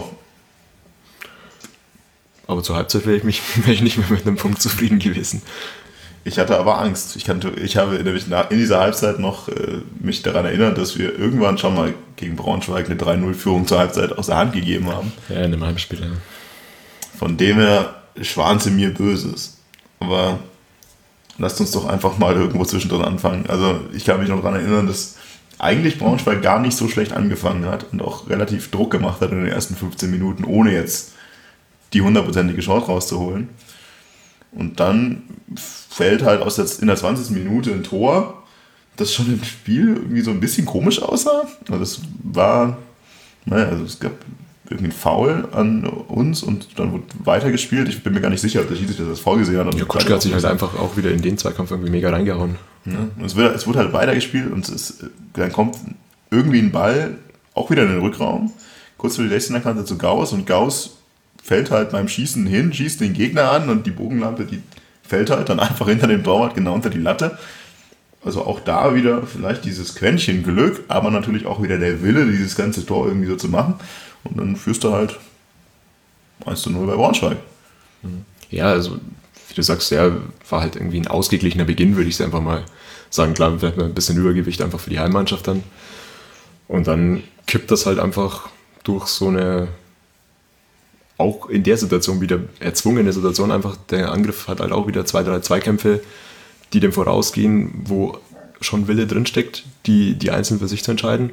Aber zur Halbzeit wäre ich nicht mehr mit einem Punkt zufrieden gewesen. Ich hatte aber Angst. Ich habe in dieser Halbzeit noch mich daran erinnert, dass wir irgendwann schon mal gegen Braunschweig eine 3-0-Führung zur Halbzeit aus der Hand gegeben haben. Ja, in einem Heimspiel, ja. Von dem her schwante mir Böses. Aber lasst uns doch einfach mal irgendwo zwischendrin anfangen. Also ich kann mich noch daran erinnern, dass eigentlich Braunschweig gar nicht so schlecht angefangen hat und auch relativ Druck gemacht hat in den ersten 15 Minuten, ohne jetzt die 100%ige Chance rauszuholen. Und dann fällt halt in der 20. Minute ein Tor, das schon im Spiel irgendwie so ein bisschen komisch aussah. Also es war, also es gab irgendwie ein Foul an uns und dann wurde weitergespielt. Ich bin mir gar nicht sicher, ob der Schiedsrichter das vorgesehen hat. Ja, Kutschke hat sich halt einfach auch wieder in den Zweikampf irgendwie mega reingehauen. Ja, es wurde halt weitergespielt und dann kommt irgendwie ein Ball, auch wieder in den Rückraum, kurz vor die 16er Kante zu Gauss und Gauss fällt halt beim Schießen hin, schießt den Gegner an und die Bogenlampe, die fällt halt dann einfach hinter dem Torwart genau unter die Latte. Also auch da wieder vielleicht dieses Quäntchen Glück, aber natürlich auch wieder der Wille, dieses ganze Tor irgendwie so zu machen. Und dann führst du halt 1-0 bei Braunschweig. Ja, also wie du sagst, ja, war halt irgendwie ein ausgeglichener Beginn, würde ich einfach mal sagen. Klar, vielleicht ein bisschen Übergewicht einfach für die Heimmannschaft dann. Und dann kippt das halt einfach durch so eine, auch in der Situation wieder erzwungene Situation, einfach der Angriff hat halt auch wieder 2-3 Zweikämpfe, die dem vorausgehen, wo schon Wille drinsteckt, die einzeln für sich zu entscheiden.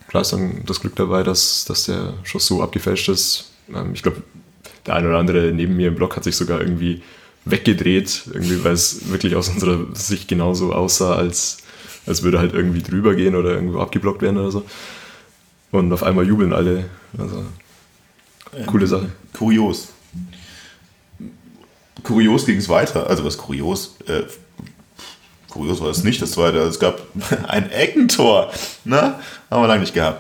klar ist dann das Glück dabei, dass der Schuss so abgefälscht ist. Ich glaube, der eine oder andere neben mir im Block hat sich sogar irgendwie weggedreht, irgendwie, weil es wirklich aus unserer Sicht genauso aussah, als würde halt irgendwie drüber gehen oder irgendwo abgeblockt werden oder so. Und auf einmal jubeln alle. Also, coole Sache. Kurios. Kurios ging es weiter. Also was kurios? Kurios war es nicht, das zweite. Es gab ein Eckentor. Na, haben wir lange nicht gehabt.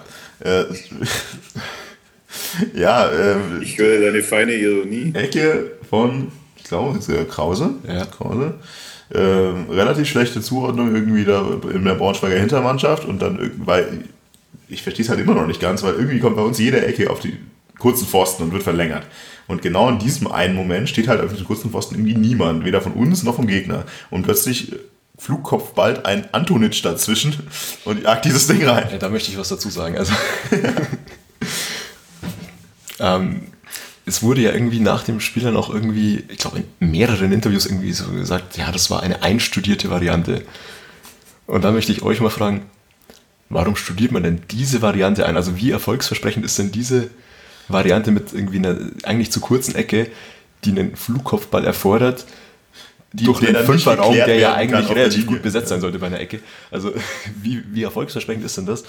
Ich höre deine feine Ironie. Ecke von, ich glaube, Krause. Ja. Krause. Relativ schlechte Zuordnung irgendwie da in der Braunschweiger Hintermannschaft und dann irgendwie, ich verstehe es halt immer noch nicht ganz, weil irgendwie kommt bei uns jede Ecke auf die kurzen Pfosten und wird verlängert. Und genau in diesem einen Moment steht halt auf diesem kurzen Pfosten irgendwie niemand, weder von uns noch vom Gegner. Und plötzlich Flugkopf bald ein Antonic dazwischen und jagt dieses Ding rein. Ja, da möchte ich was dazu sagen. Also, es wurde ja irgendwie nach dem Spiel dann auch irgendwie, ich glaube in mehreren Interviews irgendwie so gesagt, ja, das war eine einstudierte Variante. Und da möchte ich euch mal fragen, warum studiert man denn diese Variante ein? Also wie erfolgsversprechend ist denn diese Variante mit irgendwie einer eigentlich zu kurzen Ecke, die einen Flugkopfball erfordert, durch den Fünferraum, der ja eigentlich relativ gut besetzt sein sollte bei einer Ecke. Also wie erfolgsversprechend ist denn das?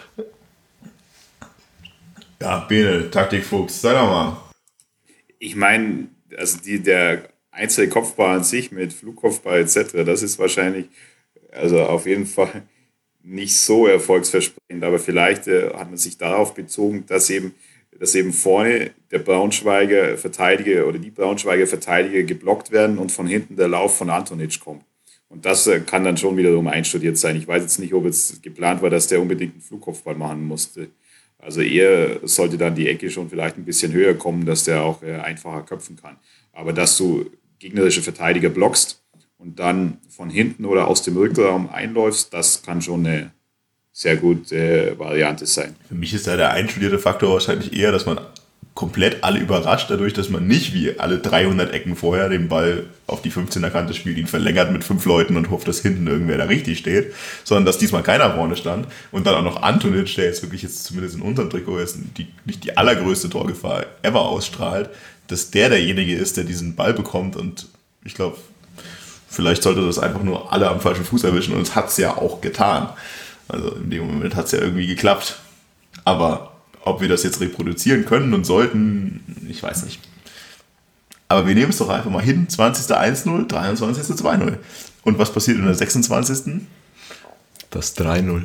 Ja, Bene, Taktikfuchs, sag doch mal. Ich meine, also der einzelne Kopfball an sich mit Flugkopfball etc., das ist wahrscheinlich, also auf jeden Fall nicht so erfolgsversprechend, aber vielleicht hat man sich darauf bezogen, dass eben vorne der Braunschweiger Verteidiger oder die Braunschweiger Verteidiger geblockt werden und von hinten der Lauf von Antonic kommt. Und das kann dann schon wiederum einstudiert sein. Ich weiß jetzt nicht, ob jetzt geplant war, dass der unbedingt einen Flugkopfball machen musste. Also eher sollte dann die Ecke schon vielleicht ein bisschen höher kommen, dass der auch einfacher köpfen kann. Aber dass du gegnerische Verteidiger blockst und dann von hinten oder aus dem Rückraum einläufst, das kann schon eine sehr gute Variante sein. Für mich ist da der einstudierte Faktor wahrscheinlich eher, dass man komplett alle überrascht dadurch, dass man nicht wie alle 300 Ecken vorher den Ball auf die 15er Kante spielt, ihn verlängert mit 5 Leuten und hofft, dass hinten irgendwer da richtig steht, sondern dass diesmal keiner vorne stand und dann auch noch Antonic, der jetzt wirklich zumindest in unserem Trikot ist, nicht die allergrößte Torgefahr ever ausstrahlt, dass derjenige ist, der diesen Ball bekommt und ich glaube, vielleicht sollte das einfach nur alle am falschen Fuß erwischen und es hat es ja auch getan. Also in dem Moment hat es ja irgendwie geklappt. Aber ob wir das jetzt reproduzieren können und sollten, ich weiß nicht. Aber wir nehmen es doch einfach mal hin. 20. 1-0, 23. 2-0. Und was passiert in der 26.? Das 3-0.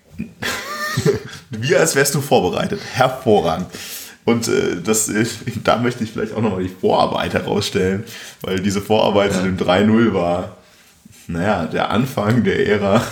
Wie als wärst du vorbereitet. Hervorragend. Und da möchte ich vielleicht auch nochmal die Vorarbeit herausstellen, weil diese Vorarbeit zu dem 3-0 war, der Anfang der Ära.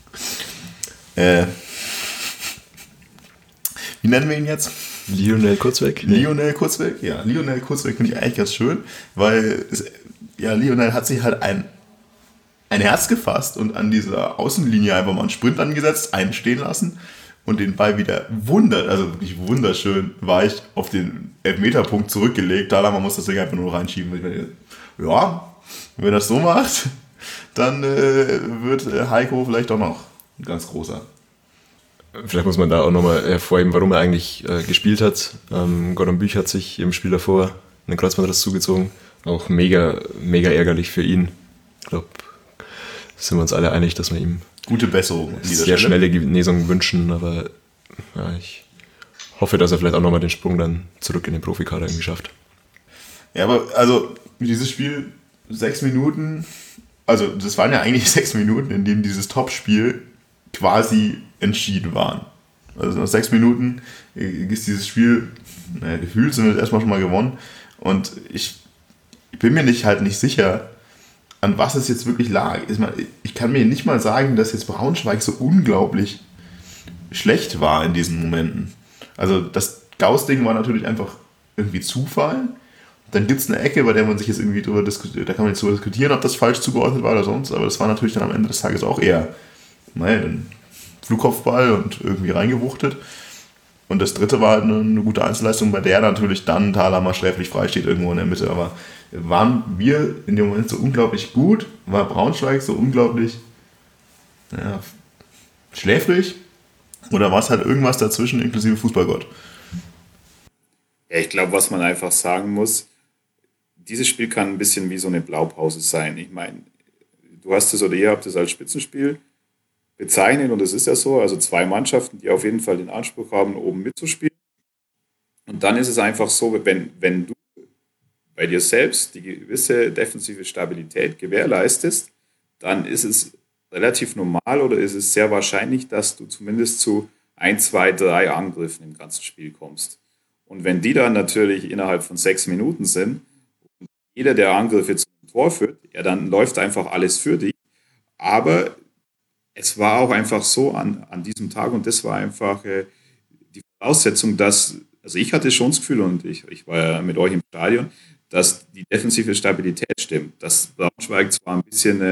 Wie nennen wir ihn jetzt? Lionel Kurzweg? Lionel Kurzweg, ja. Lionel Kurzweg finde ich eigentlich ganz schön, weil Lionel hat sich halt ein Herz gefasst und an dieser Außenlinie einfach mal einen Sprint angesetzt, einen stehen lassen und den Ball wieder wirklich wunderschön weich auf den Elfmeterpunkt zurückgelegt. Man muss das Ding einfach nur reinschieben. Ja, wenn er das so macht, dann wird Heiko vielleicht doch noch ein ganz großer. Vielleicht muss man da auch nochmal hervorheben, warum er eigentlich gespielt hat. Gordon Büch hat sich im Spiel davor einen Kreuzbandriss zugezogen. Auch mega, mega ärgerlich für ihn. Ich glaube, sind wir uns alle einig, dass wir ihm gute Besserung sehr schnelle Genesung wünschen. Aber ich hoffe, dass er vielleicht auch nochmal den Sprung dann zurück in den Profikader irgendwie schafft. Ja, aber also dieses Spiel 6 Minuten, also das waren ja eigentlich 6 Minuten, in denen dieses Topspiel quasi entschieden waren. Also nach 6 Minuten ist dieses Spiel, gefühlt sind wir erstmal schon mal gewonnen. Und ich bin mir nicht sicher, an was es jetzt wirklich lag. Ich kann mir nicht mal sagen, dass jetzt Braunschweig so unglaublich schlecht war in diesen Momenten. Also das Gauss-Ding war natürlich einfach irgendwie Zufall. Dann gibt es eine Ecke, bei der man sich jetzt irgendwie drüber diskutiert, da kann man jetzt drüber diskutieren, ob das falsch zugeordnet war oder sonst, aber das war natürlich dann am Ende des Tages auch eher ein Flugkopfball und irgendwie reingewuchtet. Und das dritte war halt eine gute Einzelleistung, bei der natürlich dann Thaler mal sträflich frei steht irgendwo in der Mitte. Aber waren wir in dem Moment so unglaublich gut? War Braunschweig so unglaublich schläfrig? Oder war es halt irgendwas dazwischen, inklusive Fußballgott? Ja, ich glaube, was man einfach sagen muss, dieses Spiel kann ein bisschen wie so eine Blaupause sein. Ich meine, du hast es oder ihr habt es als Spitzenspiel bezeichnet und es ist ja so, also zwei Mannschaften, die auf jeden Fall den Anspruch haben, oben mitzuspielen. Und dann ist es einfach so, wenn du bei dir selbst die gewisse defensive Stabilität gewährleistest, dann ist es relativ normal oder ist es sehr wahrscheinlich, dass du zumindest zu 1, 2, 3 Angriffen im ganzen Spiel kommst. Und wenn die dann natürlich innerhalb von 6 Minuten sind, und jeder der Angriffe zum Tor führt, ja, dann läuft einfach alles für dich. Aber es war auch einfach so an diesem Tag und das war einfach die Voraussetzung, dass, also ich hatte schon das Gefühl und ich war ja mit euch im Stadion, dass die defensive Stabilität stimmt. Dass Braunschweig zwar ein bisschen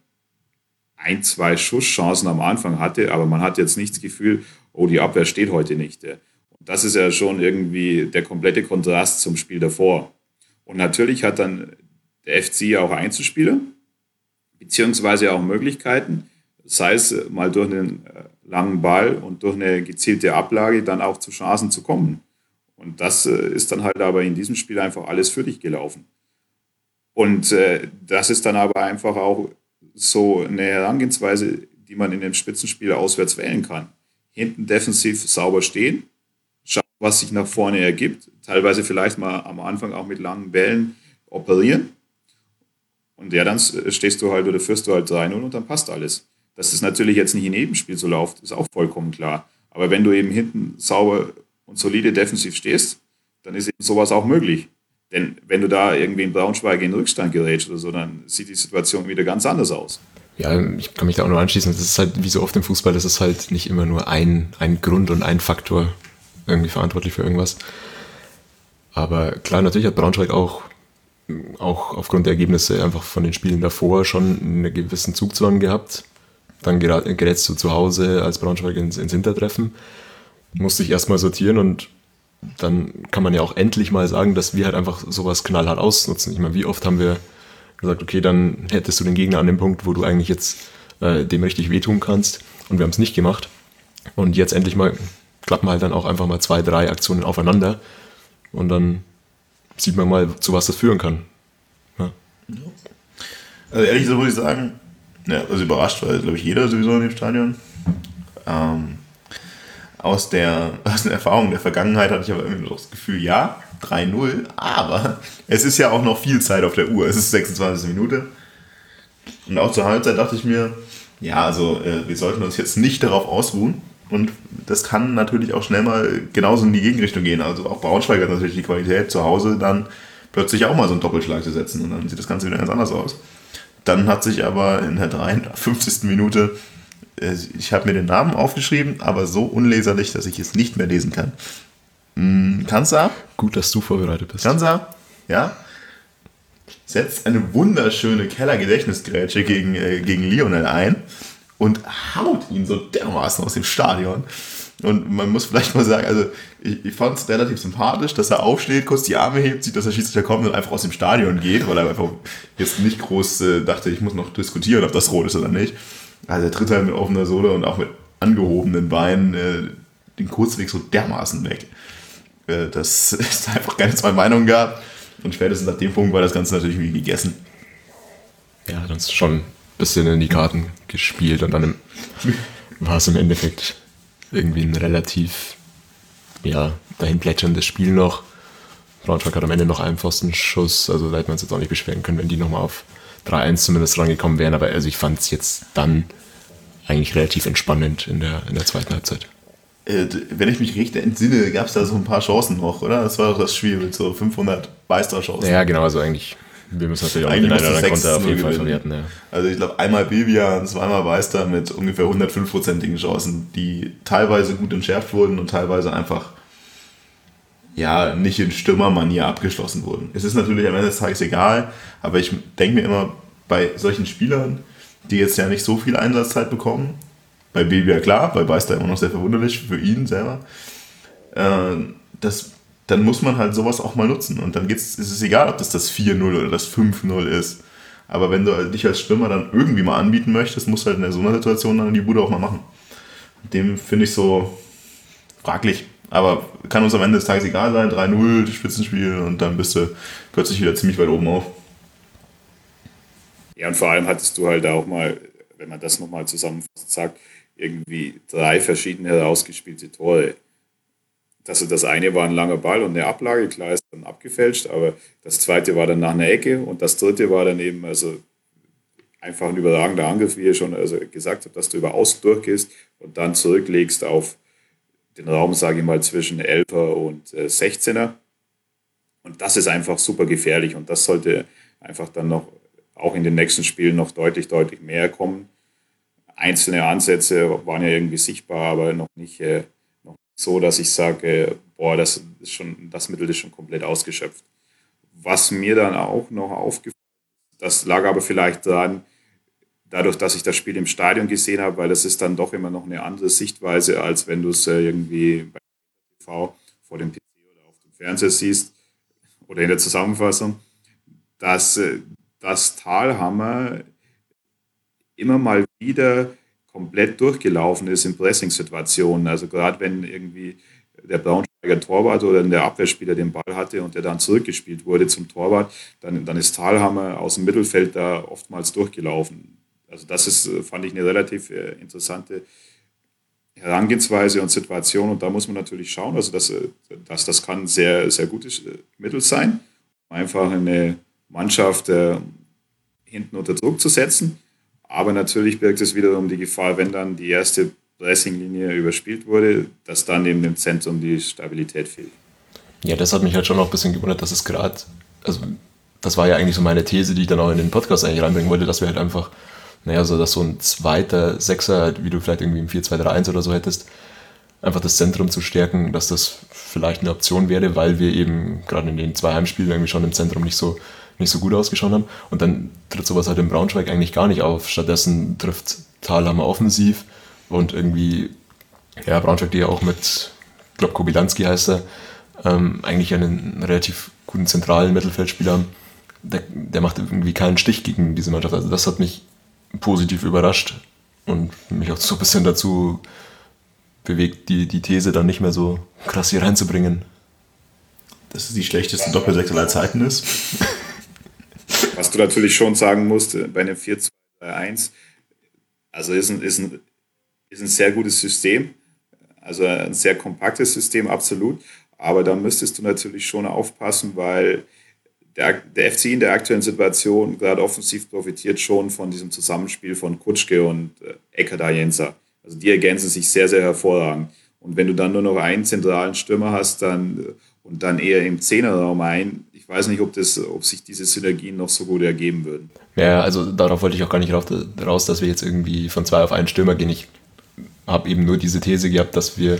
1, 2 Schusschancen am Anfang hatte, aber man hat jetzt nicht das Gefühl, oh, die Abwehr steht heute nicht. Und das ist ja schon irgendwie der komplette Kontrast zum Spiel davor. Und natürlich hat dann der FC auch Einzelspieler, beziehungsweise auch Möglichkeiten, sei es mal durch einen langen Ball und durch eine gezielte Ablage dann auch zu Chancen zu kommen. Und das ist dann halt aber in diesem Spiel einfach alles für dich gelaufen. Und das ist dann aber einfach auch so eine Herangehensweise, die man in dem Spitzenspiel auswärts wählen kann. Hinten defensiv sauber stehen, schauen, was sich nach vorne ergibt, teilweise vielleicht mal am Anfang auch mit langen Bällen operieren. Und ja, dann stehst du halt oder führst du halt 3-0 und dann passt alles. Dass es natürlich jetzt nicht in jedem Spiel so läuft, ist auch vollkommen klar. Aber wenn du eben hinten sauber und solide defensiv stehst, dann ist eben sowas auch möglich. Denn wenn du da irgendwie in Braunschweig in Rückstand gerätst oder so, dann sieht die Situation wieder ganz anders aus. Ja, ich kann mich da auch nur anschließen. Das ist halt, wie so oft im Fußball, das ist halt nicht immer nur ein Grund und ein Faktor irgendwie verantwortlich für irgendwas. Aber klar, natürlich hat Braunschweig auch aufgrund der Ergebnisse einfach von den Spielen davor schon einen gewissen Zugzwang gehabt. Dann gerätst du zu Hause als Braunschweig ins Hintertreffen, musst dich erstmal sortieren und dann kann man ja auch endlich mal sagen, dass wir halt einfach sowas knallhart ausnutzen. Ich meine, wie oft haben wir gesagt, okay, dann hättest du den Gegner an dem Punkt, wo du eigentlich jetzt dem richtig wehtun kannst und wir haben es nicht gemacht. Und jetzt endlich mal klappen halt dann auch einfach mal 2, 3 Aktionen aufeinander und dann sieht man mal, zu was das führen kann. Ja. Also ehrlich gesagt muss ich sagen, ja, also überrascht war, glaube ich, jeder sowieso in dem Stadion. Aus den Erfahrungen der Vergangenheit hatte ich aber irgendwie noch das Gefühl, ja, 3-0, aber es ist ja auch noch viel Zeit auf der Uhr. Es ist 26. Minute. Und auch zur Halbzeit dachte ich mir, ja, also wir sollten uns jetzt nicht darauf ausruhen. Und das kann natürlich auch schnell mal genauso in die Gegenrichtung gehen. Also auch Braunschweig hat natürlich die Qualität, zu Hause dann plötzlich auch mal so einen Doppelschlag zu setzen. Und dann sieht das Ganze wieder ganz anders aus. Dann hat sich aber in der 53. Minute, ich habe mir den Namen aufgeschrieben, aber so unleserlich, dass ich es nicht mehr lesen kann. Kansa? Gut, dass du vorbereitet bist. Kansa, ja, setzt eine wunderschöne Keller-Gedächtnisgrätsche gegen Lionel ein und haut ihn so dermaßen aus dem Stadion. Und man muss vielleicht mal sagen, also ich fand es relativ sympathisch, dass er aufsteht, kurz die Arme hebt, sieht, dass der Schiedsrichter kommt und einfach aus dem Stadion geht, weil er einfach jetzt nicht groß dachte, ich muss noch diskutieren, ob das rot ist oder nicht. Also er tritt halt mit offener Sohle und auch mit angehobenen Beinen den Kurzweg so dermaßen weg. Dass es einfach keine zwei Meinungen gab. Und spätestens nach dem Punkt war das Ganze natürlich wie gegessen. Ja, hat uns schon ein bisschen in die Karten gespielt und dann war es im Endeffekt irgendwie ein relativ dahin plätscherndes Spiel noch. Braunschweig hat am Ende noch einen Pfostenschuss, also da hätte man uns jetzt auch nicht beschweren können, wenn die nochmal auf 3-1 zumindest rangekommen wären, aber also ich fand es jetzt dann eigentlich relativ entspannend in der zweiten Halbzeit. Wenn ich mich richtig entsinne, gab es da so ein paar Chancen noch, oder? Das war doch das Spiel mit so 500 Beister-Chancen. Ja, genau, also eigentlich, wir müssen natürlich auch den einen oder anderen Konter auf jeden Fall verwerten. Ja. Also ich glaube, einmal Bibian, zweimal Beister mit ungefähr 105%igen Chancen, die teilweise gut entschärft wurden und teilweise einfach nicht in Stürmermanier abgeschlossen wurden. Es ist natürlich am Ende des Tages egal, aber ich denke mir immer, bei solchen Spielern, die jetzt ja nicht so viel Einsatzzeit bekommen, bei Baby ja klar, bei Beister immer noch sehr verwunderlich für ihn selber, dann muss man halt sowas auch mal nutzen. Und dann ist es egal, ob das 4-0 oder das 5-0 ist. Aber wenn du dich als Stürmer dann irgendwie mal anbieten möchtest, musst du halt in so einer Situation dann die Bude auch mal machen. dem finde ich so fraglich. Aber kann uns am Ende des Tages egal sein, 3-0, Spitzenspiel und dann bist du plötzlich wieder ziemlich weit oben auf. Ja, und vor allem hattest du halt auch mal, wenn man das nochmal zusammenfassend sagt, irgendwie 3 verschiedene herausgespielte Tore. Das eine war ein langer Ball und eine Ablage, klar ist dann abgefälscht, aber das zweite war dann nach einer Ecke und das dritte war dann eben also einfach ein überragender Angriff, wie ihr schon also gesagt habt, dass du über Außen durchgehst und dann zurücklegst auf den Raum, sage ich mal, zwischen 11er und 16er. Und das ist einfach super gefährlich und das sollte einfach dann noch auch in den nächsten Spielen noch deutlich mehr kommen. Einzelne Ansätze waren ja irgendwie sichtbar, aber noch nicht so, dass ich sage, boah, das Mittel ist schon komplett ausgeschöpft. Was mir dann auch noch aufgefallen ist, das lag aber vielleicht daran, dadurch, dass ich das Spiel im Stadion gesehen habe, weil das ist dann doch immer noch eine andere Sichtweise, als wenn du es irgendwie bei TV vor dem PC oder auf dem Fernseher siehst oder in der Zusammenfassung, dass das Thalhammer immer mal wieder komplett durchgelaufen ist in Pressing-Situationen. Also gerade wenn irgendwie der Braunschweiger Torwart oder der Abwehrspieler den Ball hatte und der dann zurückgespielt wurde zum Torwart, dann ist Thalhammer aus dem Mittelfeld da oftmals durchgelaufen. Also das ist, fand ich, eine relativ interessante Herangehensweise und Situation. Und da muss man natürlich schauen, also das kann ein sehr, sehr gutes Mittel sein, um einfach eine Mannschaft hinten unter Druck zu setzen. Aber natürlich birgt es wiederum die Gefahr, wenn dann die erste Pressinglinie überspielt wurde, dass dann eben im Zentrum die Stabilität fehlt. Ja, das hat mich halt schon noch ein bisschen gewundert, dass es gerade, also das war ja eigentlich so meine These, die ich dann auch in den Podcast eigentlich reinbringen wollte, dass wir halt einfach, so dass so ein zweiter Sechser, wie du vielleicht irgendwie im 4-2-3-1 oder so hättest, einfach das Zentrum zu stärken, dass das vielleicht eine Option wäre, weil wir eben gerade in den 2 Heimspielen irgendwie schon im Zentrum nicht so gut ausgeschaut haben. Und dann tritt sowas halt in Braunschweig eigentlich gar nicht auf. Stattdessen trifft Thalhammer offensiv und irgendwie, ja, Braunschweig, die ja auch mit, ich glaube, Kobylanski heißt er, eigentlich einen relativ guten zentralen Mittelfeldspieler haben. Der macht irgendwie keinen Stich gegen diese Mannschaft. Also das hat mich positiv überrascht und mich auch so ein bisschen dazu bewegt, die These dann nicht mehr so krass hier reinzubringen. Dass es die schlechteste Doppelsechs aller Zeiten ist. Was du natürlich schon sagen musst, bei einem 4-2-3-1, also ist ein sehr gutes System, also ein sehr kompaktes System, absolut, aber da müsstest du natürlich schon aufpassen, weil der FC in der aktuellen Situation gerade offensiv profitiert schon von diesem Zusammenspiel von Kutschke und Ekada-Jenser. Also die ergänzen sich sehr, sehr hervorragend. Und wenn du dann nur noch einen zentralen Stürmer hast und dann eher im Zehnerraum ich weiß nicht, ob sich diese Synergien noch so gut ergeben würden. Ja, also darauf wollte ich auch gar nicht raus, dass wir jetzt irgendwie von 2 auf 1 Stürmer gehen. Ich habe eben nur diese These gehabt, dass wir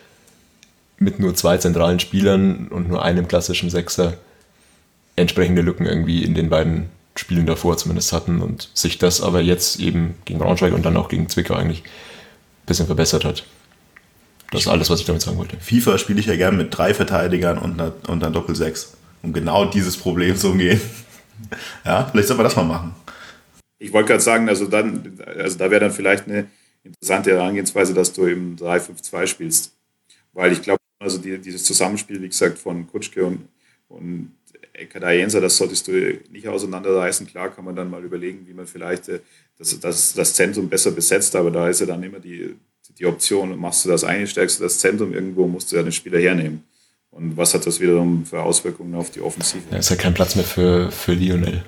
mit nur 2 zentralen Spielern und nur einem klassischen Sechser entsprechende Lücken irgendwie in den beiden Spielen davor zumindest hatten und sich das aber jetzt eben gegen Braunschweig und dann auch gegen Zwickau eigentlich ein bisschen verbessert hat. Das ist alles, was ich damit sagen wollte. FIFA spiele ich ja gerne mit 3 Verteidigern und einer Doppel-6, um genau dieses Problem zu umgehen. Ja, vielleicht sollten wir das mal machen. Ich wollte gerade sagen, also da wäre dann vielleicht eine interessante Herangehensweise, dass du im 3-5-2 spielst. Weil ich glaube, also dieses Zusammenspiel, wie gesagt, von Kutschke und Ekada-Jenser, das solltest du nicht auseinanderreißen. Klar kann man dann mal überlegen, wie man vielleicht das Zentrum besser besetzt, aber da ist ja dann immer die Option, machst du das eine, stärkst du das Zentrum, irgendwo musst du ja den Spieler hernehmen. Und was hat das wiederum für Auswirkungen auf die Offensive? Ja, ist ja kein Platz mehr für Lionel.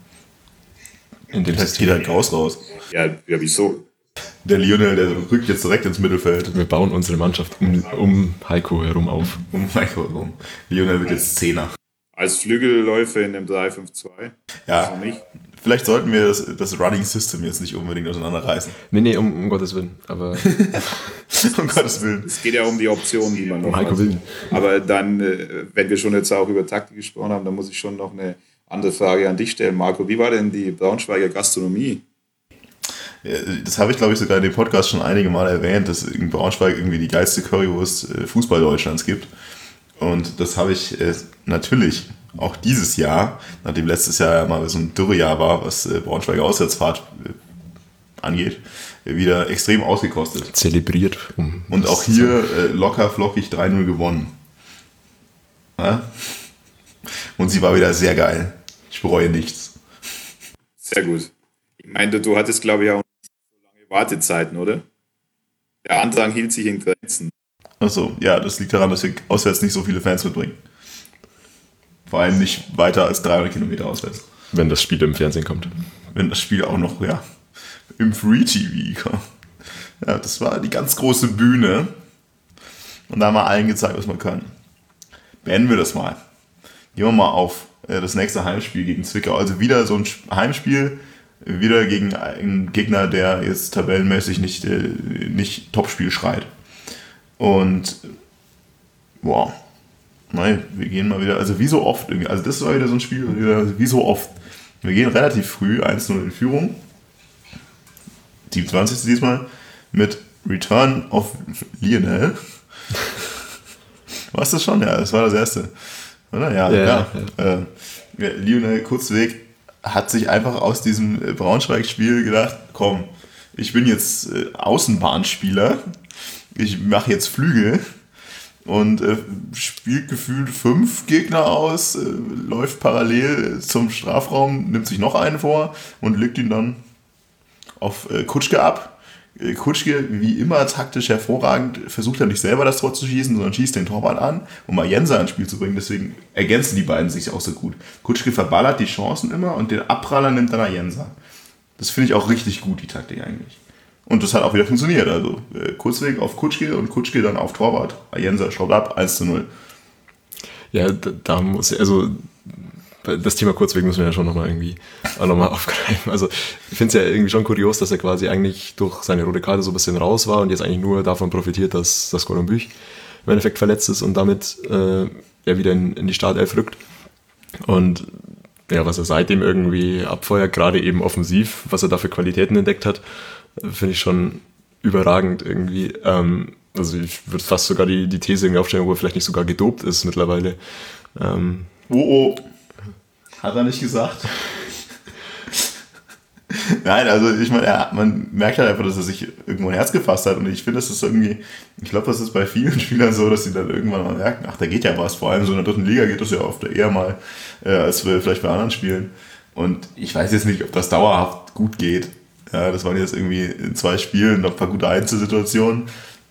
In dem System geht halt raus. Ja, wieso? Der Lionel, der rückt jetzt direkt ins Mittelfeld. Wir bauen unsere Mannschaft um Heiko herum auf. Um Heiko herum. Lionel wird jetzt Zehner. Als Flügelläufer in dem 3-5-2? Ja, also nicht. Vielleicht sollten wir das Running System jetzt nicht unbedingt auseinanderreißen. Nee, um Gottes Willen. Aber um Gottes Willen. Es geht ja um die Optionen, die man noch Heiko hat. Willen. Aber dann, wenn wir schon jetzt auch über Taktik gesprochen haben, dann muss ich schon noch eine andere Frage an dich stellen. Marco, wie war denn die Braunschweiger Gastronomie? Ja, das habe ich, glaube ich, sogar in dem Podcast schon einige Mal erwähnt, dass in Braunschweig irgendwie die geilste Currywurst Fußball Deutschlands gibt. Und das habe ich natürlich auch dieses Jahr, nachdem letztes Jahr ja mal so ein Dürrejahr war, was Braunschweiger Auswärtsfahrt angeht, wieder extrem ausgekostet. Zelebriert. Und auch hier locker flockig 3-0 gewonnen. Ja? Und sie war wieder sehr geil. Ich bereue nichts. Sehr gut. Ich meine, du hattest, glaube ich, auch nicht so lange Wartezeiten, oder? Der Andrang hielt sich in Grenzen. Achso, ja, das liegt daran, dass wir auswärts nicht so viele Fans mitbringen. Vor allem nicht weiter als 300 Kilometer auswärts. Wenn das Spiel im Fernsehen kommt. Wenn das Spiel auch noch, ja, im Free TV kommt. Ja, das war die ganz große Bühne. Und da haben wir allen gezeigt, was wir können. Beenden wir das mal. Gehen wir mal auf das nächste Heimspiel gegen Zwickau. Also wieder so ein Heimspiel, wieder gegen einen Gegner, der jetzt tabellenmäßig nicht Topspiel schreit. Und wow. Nein, wir gehen mal wieder, also wie so oft, also das war wieder so ein Spiel, wie so oft. Wir gehen relativ früh 1-0 in Führung. 27. diesmal mit Return of Lionel. War es das schon? Ja, das war das erste. Oder? Ja. Lionel Kurzweg hat sich einfach aus diesem Braunschweig-Spiel gedacht, komm, ich bin jetzt Außenbahnspieler, ich mache jetzt Flügel und spielt gefühlt 5 Gegner aus, läuft parallel zum Strafraum, nimmt sich noch einen vor und legt ihn dann auf Kutschke ab. Kutschke, wie immer taktisch hervorragend, versucht er nicht selber das Tor zu schießen, sondern schießt den Torwart an, um mal Jenser ins Spiel zu bringen. Deswegen ergänzen die beiden sich auch so gut. Kutschke verballert die Chancen immer und den Abpraller nimmt dann Jenser. Das finde ich auch richtig gut, die Taktik eigentlich. Und das hat auch wieder funktioniert. Also Kurzweg auf Kutschke und Kutschke dann auf Torwart. Jenser schaut ab, 1-0. Ja, da muss, also das Thema Kurzweg müssen wir ja schon nochmal irgendwie auch nochmal aufgreifen. Also ich finde es ja irgendwie schon kurios, dass er quasi eigentlich durch seine rote Karte so ein bisschen raus war und jetzt eigentlich nur davon profitiert, dass das Gordon Büch im Endeffekt verletzt ist und damit er wieder in die Startelf rückt. Und ja, was er seitdem irgendwie abfeuert, gerade eben offensiv, was er da für Qualitäten entdeckt hat, finde ich schon überragend irgendwie. Also ich würde fast sogar die These irgendwie aufstellen, wo er vielleicht nicht sogar gedopt ist mittlerweile. Oh. Hat er nicht gesagt? Nein, also ich meine, man merkt halt einfach, dass er sich irgendwo ein Herz gefasst hat und ich finde, das ist irgendwie, ich glaube, das ist bei vielen Spielern so, dass sie dann irgendwann mal merken, ach, da geht ja was, vor allem so in der 3. Liga geht das ja oft eher mal, als vielleicht bei anderen Spielen und ich weiß jetzt nicht, ob das dauerhaft gut geht. Ja, das waren jetzt irgendwie in 2 Spielen noch ein paar gute Einzelsituationen,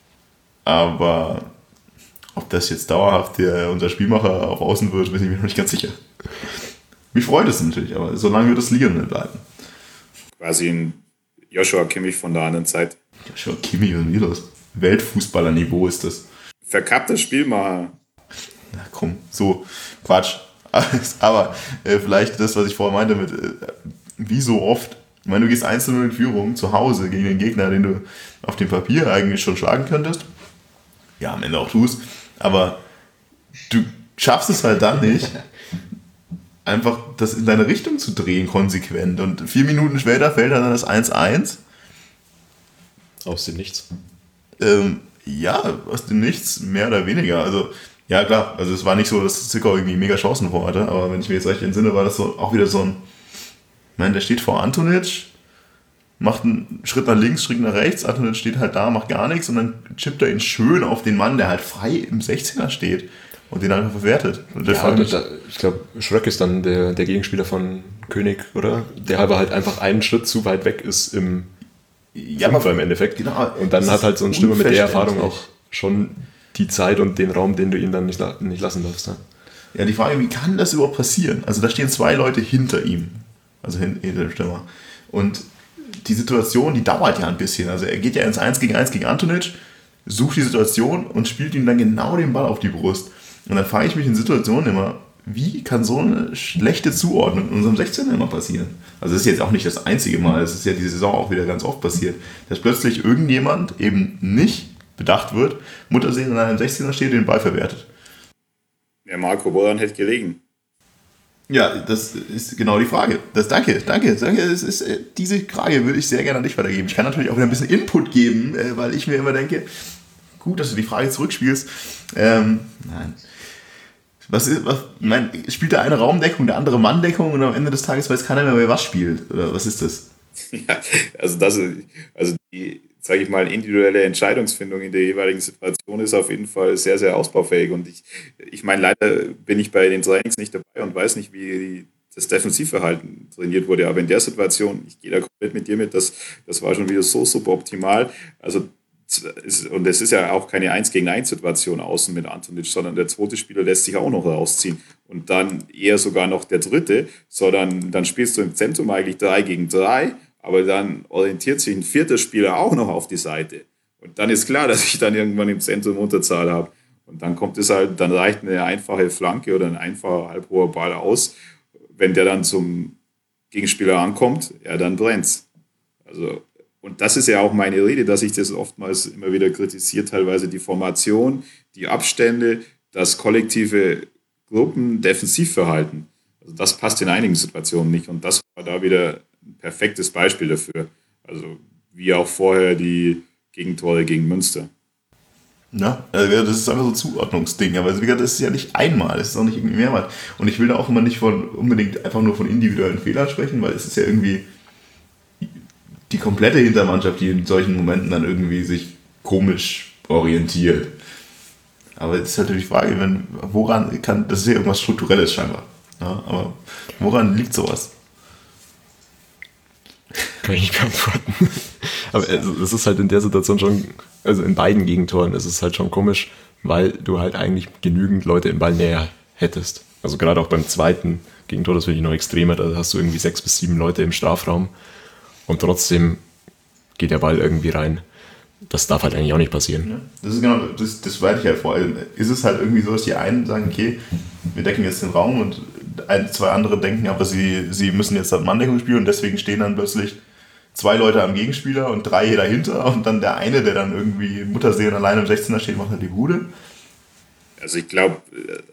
aber ob das jetzt dauerhaft unser Spielmacher auf Außen wird, bin ich mir noch nicht ganz sicher. Mich freut es natürlich, aber solange wird das Lionel bleiben. Quasi ein Joshua Kimmich von der anderen Zeit. Joshua Kimmich und wie los? Weltfußballerniveau ist das. Verkappter Spielmacher. Na komm, so Quatsch. Aber vielleicht das, was ich vorher meinte mit wie so oft. Ich meine, du gehst 1-0 in Führung zu Hause gegen den Gegner, den du auf dem Papier eigentlich schon schlagen könntest. Ja, am Ende auch tust. Aber du schaffst es halt dann nicht, einfach das in deine Richtung zu drehen, konsequent. Und 4 Minuten später fällt dann das 1-1. Aus dem Nichts. Ja, aus dem Nichts, mehr oder weniger. Also, ja klar, also es war nicht so, dass Zwickau irgendwie mega Chancen vor hatte, aber wenn ich mir jetzt recht entsinne, war das so, auch wieder so ein, ich meine, der steht vor Antonic, macht einen Schritt nach links, Schritt nach rechts, Antonic steht halt da, macht gar nichts und dann chippt er ihn schön auf den Mann, der halt frei im 16er steht. Und den einfach verwertet. Und ich glaube, Schröck ist dann der Gegenspieler von König, oder? Der aber halt einfach einen Schritt zu weit weg ist im Fünfer im Endeffekt. Genau, und dann hat halt so ein Stürmer mit der Erfahrung auch schon die Zeit und den Raum, den du ihn dann nicht lassen darfst. Ne? Ja, die Frage, wie kann das überhaupt passieren? Also da stehen 2 Leute hinter ihm. Also hinter dem Stürmer. Und die Situation, die dauert ja ein bisschen. Also er geht ja ins 1 gegen Antonic, sucht die Situation und spielt ihm dann genau den Ball auf die Brust. Und dann frage ich mich in Situationen immer, wie kann so eine schlechte Zuordnung in unserem 16er immer passieren? Also das ist jetzt auch nicht das einzige Mal, es ist ja diese Saison auch wieder ganz oft passiert, dass plötzlich irgendjemand eben nicht bedacht wird, Muttersehen in einem 16er steht und den Ball verwertet. Ja, Marco Boran hätte gelegen. Ja, das ist genau die Frage. Danke. Das ist, diese Frage würde ich sehr gerne an dich weitergeben. Ich kann natürlich auch wieder ein bisschen Input geben, weil ich mir immer denke, gut, dass du die Frage zurückspielst. Nein. Spielt der eine Raumdeckung, der andere Manndeckung und am Ende des Tages weiß keiner mehr, wer was spielt? Oder was ist das? Ja, also die, sage ich mal, individuelle Entscheidungsfindung in der jeweiligen Situation ist auf jeden Fall sehr, sehr ausbaufähig. Und ich meine, leider bin ich bei den Trainings nicht dabei und weiß nicht, wie das Defensivverhalten trainiert wurde. Aber in der Situation, ich gehe da komplett mit dir mit, das war schon wieder so suboptimal. Also und es ist ja auch keine 1 gegen 1 Situation außen mit Antonic, sondern der zweite Spieler lässt sich auch noch rausziehen. Und dann eher sogar noch der dritte, sondern dann spielst du im Zentrum eigentlich 3 gegen 3, aber dann orientiert sich ein vierter Spieler auch noch auf die Seite. Und dann ist klar, dass ich dann irgendwann im Zentrum Unterzahl habe. Und dann kommt es halt, dann reicht eine einfache Flanke oder ein einfacher halbhoher Ball aus. Wenn der dann zum Gegenspieler ankommt, ja, dann brennt's. Also, und das ist ja auch meine Rede, dass ich das oftmals immer wieder kritisiere, teilweise die Formation, die Abstände, das kollektive Gruppen-Defensivverhalten. Also das passt in einigen Situationen nicht und das war da wieder ein perfektes Beispiel dafür. Also wie auch vorher die Gegentore gegen Münster. Ja, also das ist einfach so ein Zuordnungsding, aber wie gesagt, das ist ja nicht einmal, das ist auch nicht irgendwie mehrmals. Und ich will da auch immer nicht unbedingt einfach nur von individuellen Fehlern sprechen, weil es ist ja irgendwie die komplette Hintermannschaft, die in solchen Momenten dann irgendwie sich komisch orientiert. Aber jetzt ist natürlich die Frage, das ist ja irgendwas Strukturelles scheinbar. Ja, aber woran liegt sowas? Kann ich nicht beantworten. Aber es ist halt in der Situation schon, also in beiden Gegentoren ist es halt schon komisch, weil du halt eigentlich genügend Leute in Ballnähe hättest. Also gerade auch beim zweiten Gegentor, das finde ich noch extremer, da hast du irgendwie 6 bis 7 Leute im Strafraum und trotzdem geht der Ball irgendwie rein. Das darf halt eigentlich auch nicht passieren. Ja, das ist genau, das weite ich halt vor. Ist es halt irgendwie so, dass die einen sagen, okay, wir decken jetzt den Raum und zwei andere denken aber, sie müssen jetzt halt Manndeckung spielen und deswegen stehen dann plötzlich 2 Leute am Gegenspieler und 3 hier dahinter und dann der eine, der dann irgendwie Mutterseelen alleine im 16er steht, macht halt die Bude. Also ich glaube,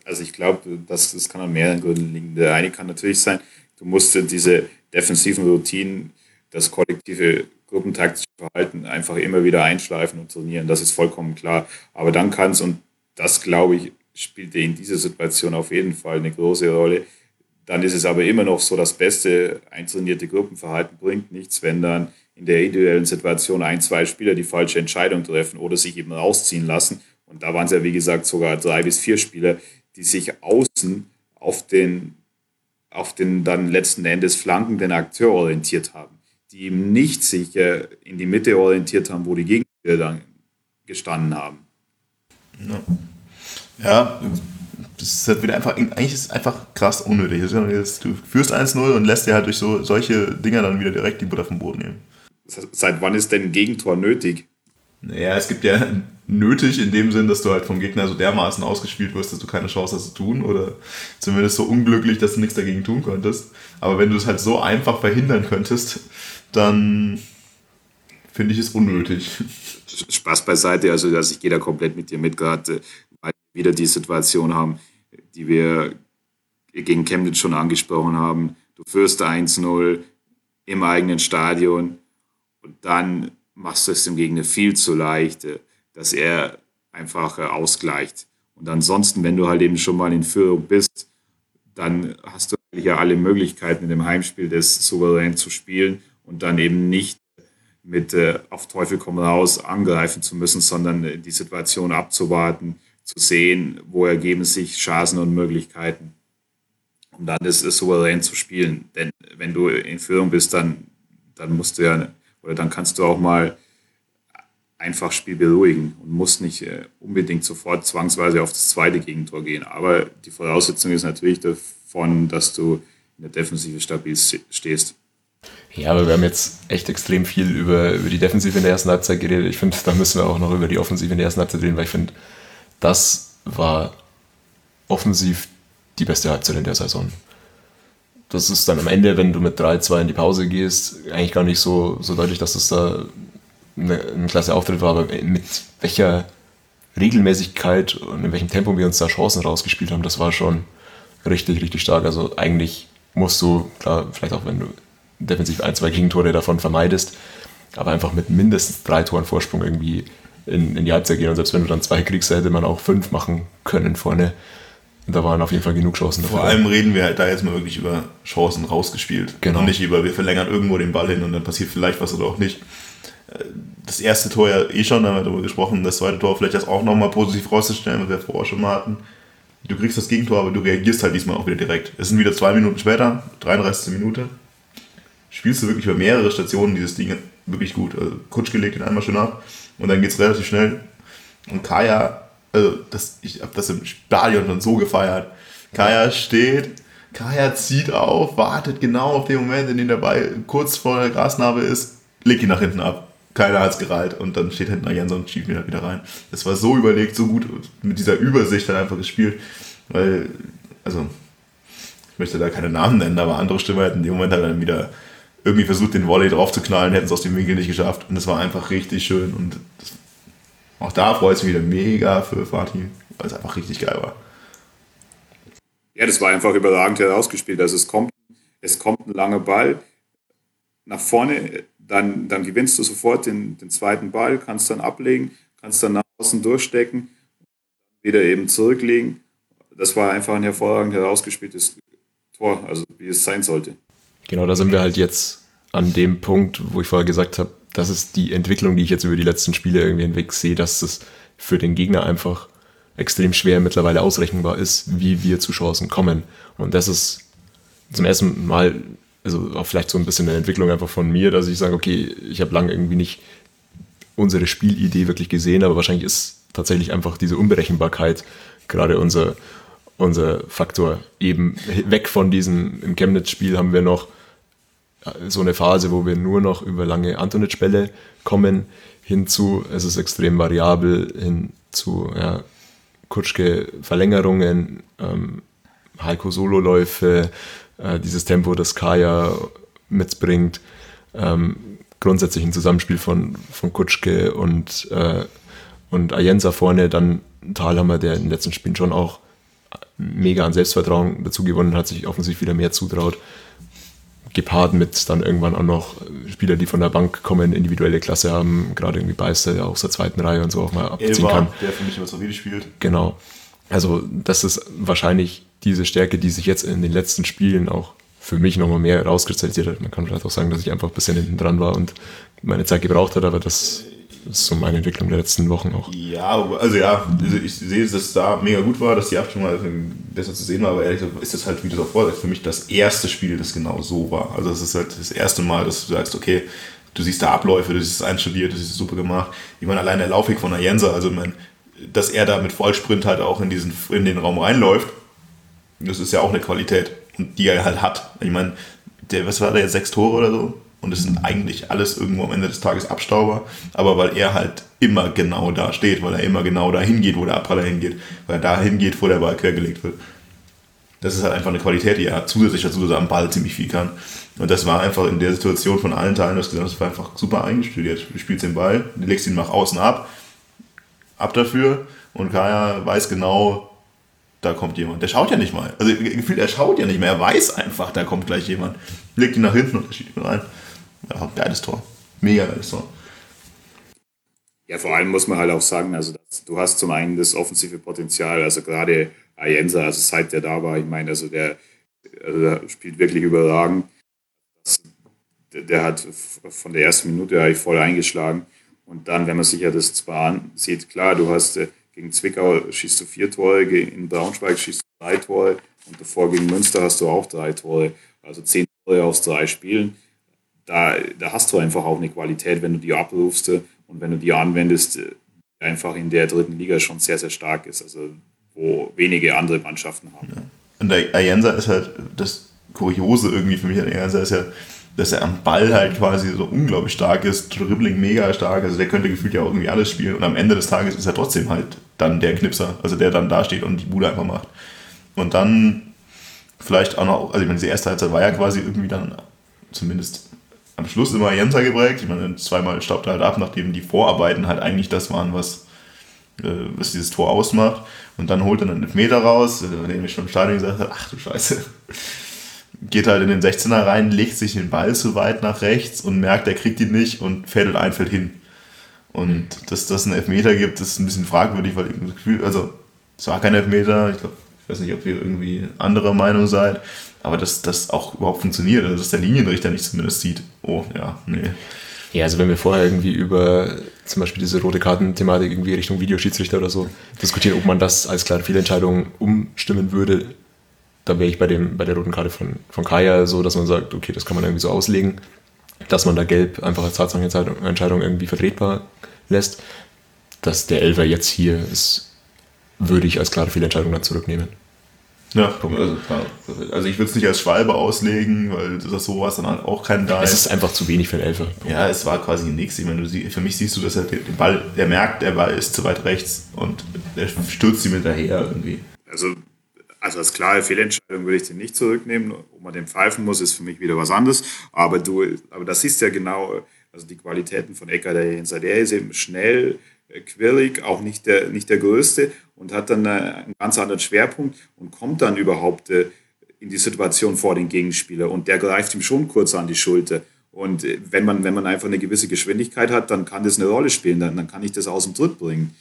das kann an mehreren Gründen liegen. Der eine kann natürlich sein, du musst diese defensiven Routinen, das kollektive gruppentaktische Verhalten einfach immer wieder einschleifen und trainieren. Das ist vollkommen klar. Aber dann kann es, und das glaube ich, spielte in dieser Situation auf jeden Fall eine große Rolle. Dann ist es aber immer noch so, das beste eintrainierte Gruppenverhalten bringt nichts, wenn dann in der individuellen Situation 1, 2 Spieler die falsche Entscheidung treffen oder sich eben rausziehen lassen. Und da waren es ja, wie gesagt, sogar 3 bis 4 Spieler, die sich außen auf den dann letzten Endes flankenden Akteur orientiert haben, die eben nicht sich in die Mitte orientiert haben, wo die Gegenspieler dann gestanden haben. Ja, das ist halt wieder einfach, eigentlich ist es einfach krass unnötig. Du führst 1-0 und lässt dir halt durch solche Dinger dann wieder direkt die Butter vom Boden nehmen. Seit wann ist denn ein Gegentor nötig? Naja, es gibt ja nötig in dem Sinn, dass du halt vom Gegner so dermaßen ausgespielt wirst, dass du keine Chance hast zu tun oder zumindest so unglücklich, dass du nichts dagegen tun konntest. Aber wenn du es halt so einfach verhindern könntest, dann finde ich es unnötig. Spaß beiseite, also ich gehe da komplett mit dir mit, gerade weil wir wieder die Situation haben, die wir gegen Chemnitz schon angesprochen haben. Du führst 1-0 im eigenen Stadion und dann machst du es dem Gegner viel zu leicht, dass er einfach ausgleicht. Und ansonsten, wenn du halt eben schon mal in Führung bist, dann hast du eigentlich ja alle Möglichkeiten in dem Heimspiel das souverän zu spielen und dann eben nicht mit auf Teufel komm raus angreifen zu müssen, sondern die Situation abzuwarten, zu sehen, wo ergeben sich Chancen und Möglichkeiten, um dann das souverän zu spielen. Denn wenn du in Führung bist, dann musst du ja, oder dann kannst du auch mal einfach Spiel beruhigen und musst nicht unbedingt sofort zwangsweise auf das zweite Gegentor gehen. Aber die Voraussetzung ist natürlich davon, dass du in der Defensive stabil stehst. Ja, aber wir haben jetzt echt extrem viel über die Defensive in der ersten Halbzeit geredet. Ich finde, da müssen wir auch noch über die Offensive in der ersten Halbzeit reden, weil ich finde, das war offensiv die beste Halbzeit in der Saison. Das ist dann am Ende, wenn du mit 3-2 in die Pause gehst, eigentlich gar nicht so deutlich, dass das da ein klasse Auftritt war, aber mit welcher Regelmäßigkeit und in welchem Tempo wir uns da Chancen rausgespielt haben, das war schon richtig, richtig stark. Also eigentlich musst du, klar, vielleicht auch wenn du defensiv 1-2 Gegentore davon vermeidest, aber einfach mit mindestens 3 Toren Vorsprung irgendwie in die Halbzeit gehen. Und selbst wenn du dann 2 kriegst, hätte man auch 5 machen können vorne. da waren auf jeden Fall genug Chancen dafür. Vor allem reden wir halt da jetzt mal wirklich über Chancen rausgespielt. Genau. Und nicht über, wir verlängern irgendwo den Ball hin und dann passiert vielleicht was oder auch nicht. Das erste Tor ja schon, da haben wir darüber gesprochen, das zweite Tor vielleicht das auch nochmal positiv rauszustellen, was wir vorher schon mal hatten. Du kriegst das Gegentor, aber du reagierst halt diesmal auch wieder direkt. Es sind wieder 2 Minuten später, 33. Minute. Spielst du wirklich über mehrere Stationen dieses Ding wirklich gut. Also Kutschke legt ihn einmal schön ab und dann geht es relativ schnell. Und Kaya, ich habe das im Stadion schon so gefeiert. Kaya steht, Kaya zieht auf, wartet genau auf den Moment, in dem der Ball kurz vor der Grasnarbe ist, legt ihn nach hinten ab. Keiner hat es gereiht und dann steht hinten Ayensa und schiebt ihn halt wieder rein. Das war so überlegt, so gut mit dieser Übersicht dann einfach gespielt. Weil, also, ich möchte da keine Namen nennen, aber andere Stimmen hätten in dem Moment halt dann wieder irgendwie versucht, den Volley drauf zu knallen, hätten es aus dem Winkel nicht geschafft. Und das war einfach richtig schön. Und auch da freut es mich wieder mega für Fatih, weil es einfach richtig geil war. Ja, das war einfach überragend herausgespielt. Also es kommt ein langer Ball nach vorne, dann gewinnst du sofort den zweiten Ball, kannst dann ablegen, kannst dann nach außen durchstecken, wieder eben zurücklegen. Das war einfach ein hervorragend herausgespieltes Tor, also wie es sein sollte. Genau, da sind wir halt jetzt an dem Punkt, wo ich vorher gesagt habe, das ist die Entwicklung, die ich jetzt über die letzten Spiele irgendwie hinweg sehe, dass es für den Gegner einfach extrem schwer mittlerweile ausrechenbar ist, wie wir zu Chancen kommen. Und das ist zum ersten Mal, also auch vielleicht so ein bisschen eine Entwicklung einfach von mir, dass ich sage, okay, ich habe lange irgendwie nicht unsere Spielidee wirklich gesehen, aber wahrscheinlich ist tatsächlich einfach diese Unberechenbarkeit gerade unser Faktor. Eben weg von diesem, im Chemnitz-Spiel haben wir noch so eine Phase, wo wir nur noch über lange Antonitsch-Bälle kommen, hinzu, es ist extrem variabel, hin zu Kutschke Verlängerungen, Heiko Sololäufe, dieses Tempo, das Kaya mitbringt, grundsätzlich ein Zusammenspiel von Kutschke und Ayensa vorne, dann Thalhammer, der in den letzten Spielen schon auch mega an Selbstvertrauen dazu gewonnen hat, sich offensichtlich wieder mehr zutraut. Gepaart mit dann irgendwann auch noch Spieler, die von der Bank kommen, individuelle Klasse haben, gerade irgendwie Beister, der auch aus der zweiten Reihe und so auch mal abziehen kann. Der für mich was so spielt. Genau. Also das ist wahrscheinlich diese Stärke, die sich jetzt in den letzten Spielen auch für mich nochmal mehr rauskristallisiert hat. Man kann vielleicht auch sagen, dass ich einfach ein bisschen hinten dran war und meine Zeit gebraucht hat, aber das ist so meine Entwicklung der letzten Wochen auch. Also ich sehe, dass es da mega gut war, dass die Abstimmung halt besser zu sehen war, aber ehrlich gesagt ist das halt, wie du es auch vorsagst, für mich das erste Spiel, das genau so war. Also es ist halt das erste Mal, dass du sagst, okay, du siehst da Abläufe, du siehst es einstudiert, du siehst es super gemacht. Ich meine, allein der Laufweg von Ayensa, also dass er da mit Vollsprint halt auch in den Raum reinläuft, das ist ja auch eine Qualität, und die er halt hat. Ich meine, was war der jetzt, 6 Tore oder so? Und es sind eigentlich alles irgendwo am Ende des Tages Abstauber, aber weil er halt immer genau da steht, weil er immer genau da hingeht, wo der Abpraller hingeht, weil er da hingeht, wo der Ball quergelegt wird. Das ist halt einfach eine Qualität, die er hat, zusätzlich dazu, dass er am Ball ziemlich viel kann. Und das war einfach in der Situation von allen Teilen, das war einfach super eingestudiert. Du spielst den Ball, du legst ihn nach außen ab dafür, und Kaya weiß genau, da kommt jemand. Der schaut ja nicht mal. Also gefühlt, er schaut ja nicht mehr. Er weiß einfach, da kommt gleich jemand. Legt ihn nach hinten und er schiebt ihn rein. Ja, geiles Tor. Mega geiles Tor. Ja, vor allem muss man halt auch sagen, also du hast zum einen das offensive Potenzial, also gerade Ayensa, also seit der da war, ich meine, also der spielt wirklich überragend. Der hat von der ersten Minute eigentlich voll eingeschlagen. Und dann, wenn man sich ja das zwar ansieht, klar, du hast gegen Zwickau schießt du 4 Tore, in Braunschweig schießt du 3 Tore und davor gegen Münster hast du auch 3 Tore, also 10 Tore aus 3 Spielen. Da hast du einfach auch eine Qualität, wenn du die abrufst und wenn du die anwendest, die einfach in der 3. Liga schon sehr, sehr stark ist, also wo wenige andere Mannschaften haben. Ja. Und der Ayensa ist halt das Kuriose irgendwie für mich an Ayensa ist ja, dass er am Ball halt quasi so unglaublich stark ist, Dribbling mega stark, also der könnte gefühlt ja auch irgendwie alles spielen, und am Ende des Tages ist er trotzdem halt dann der Knipser, also der dann da steht und die Bude einfach macht. Und dann vielleicht auch noch, also ich meine, diese erste Halbzeit war ja quasi irgendwie dann zumindest am Schluss immer Ayensa geprägt. Ich meine, zweimal staubt er halt ab, nachdem die Vorarbeiten halt eigentlich das waren, was dieses Tor ausmacht. Und dann holt er einen Elfmeter raus, den ich schon im Stadion gesagt habe, ach du Scheiße. Geht halt in den 16er rein, legt sich den Ball zu weit nach rechts und merkt, er kriegt ihn nicht und fädelt ein Feld hin. Und dass das einen Elfmeter gibt, ist ein bisschen fragwürdig, weil ich das Gefühl, also es war kein Elfmeter, ich glaube, Ich weiß nicht, ob ihr irgendwie anderer Meinung seid, aber dass das auch überhaupt funktioniert, also dass der Linienrichter nicht zumindest sieht, oh ja, nee. Ja, also wenn wir vorher irgendwie über zum Beispiel diese rote Karten-Thematik irgendwie Richtung Videoschiedsrichter oder so diskutieren, ob man das als klare Fehlentscheidung umstimmen würde, da wäre ich bei der roten Karte von Kaya so, dass man sagt, okay, das kann man irgendwie so auslegen, dass man da gelb einfach als Tatsachenentscheidung irgendwie vertretbar lässt. Dass der Elfer jetzt hier ist, würde ich als klare Fehlentscheidung dann zurücknehmen. Ja, also ich würde es nicht als Schwalbe auslegen, weil das sowas dann halt auch kein Dive. Es ist einfach zu wenig für einen Elfer. Ja, es war quasi nichts. Ich meine, für mich siehst du, dass er den Ball, der merkt, der Ball ist zu weit rechts und der stürzt ihm hinterher irgendwie. Also als klare Fehlentscheidung würde ich den nicht zurücknehmen. Ob man den pfeifen muss, ist für mich wieder was anderes. Aber das ist ja genau, also die Qualitäten von Eckert, der ist eben schnell, quirlig, auch nicht der Größte und hat dann einen ganz anderen Schwerpunkt und kommt dann überhaupt in die Situation vor den Gegenspieler und der greift ihm schon kurz an die Schulter. Und wenn man einfach eine gewisse Geschwindigkeit hat, dann kann das eine Rolle spielen, dann kann ich das aus dem Tritt bringen.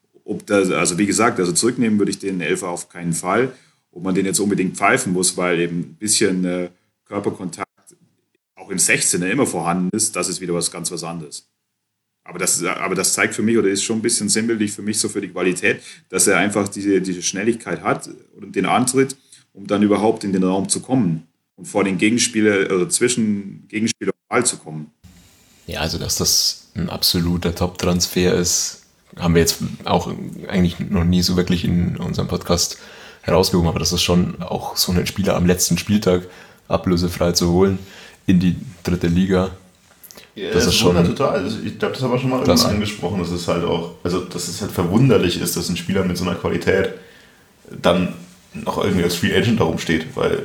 Also wie gesagt, also zurücknehmen würde ich den Elfer auf keinen Fall. Ob man den jetzt unbedingt pfeifen muss, weil eben ein bisschen Körperkontakt auch im 16er immer vorhanden ist, das ist wieder was ganz was anderes. Aber das zeigt für mich, oder ist schon ein bisschen sinnbildlich für mich so für die Qualität, dass er einfach diese Schnelligkeit hat und den Antritt, um dann überhaupt in den Raum zu kommen und vor den Gegenspieler, also zwischen Gegenspieler und Ball zu kommen. Ja, also dass das ein absoluter Top-Transfer ist, haben wir jetzt auch eigentlich noch nie so wirklich in unserem Podcast herausgehoben, aber das ist schon auch so ein Spieler am letzten Spieltag ablösefrei zu holen in die 3. Liga. Ja, das ist schon total. Also ich glaube, das haben wir schon mal irgendwann angesprochen, dass es halt auch, also dass es halt verwunderlich ist, dass ein Spieler mit so einer Qualität dann noch irgendwie als Free Agent darum steht, weil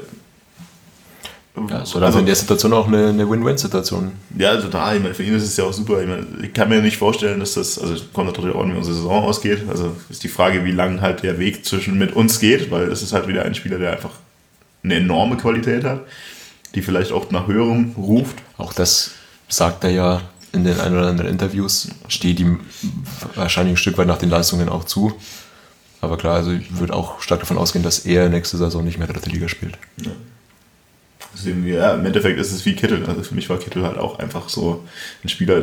ja, es war also in der Situation auch eine Win-Win-Situation. Ja, total. Ich meine, für ihn ist es ja auch super. Ich kann mir nicht vorstellen, dass das, also kommt natürlich auch, wie unsere Saison ausgeht. Also ist die Frage, wie lang halt der Weg mit uns geht, weil das ist halt wieder ein Spieler, der einfach eine enorme Qualität hat, die vielleicht auch nach höherem ruft. Auch das sagt er ja in den ein oder anderen Interviews, steht ihm wahrscheinlich ein Stück weit nach den Leistungen auch zu. Aber klar, also ich würde auch stark davon ausgehen, dass er nächste Saison nicht mehr 3. Liga spielt. Ja. Deswegen, ja, im Endeffekt ist es wie Kittel. Also für mich war Kittel halt auch einfach so ein Spieler,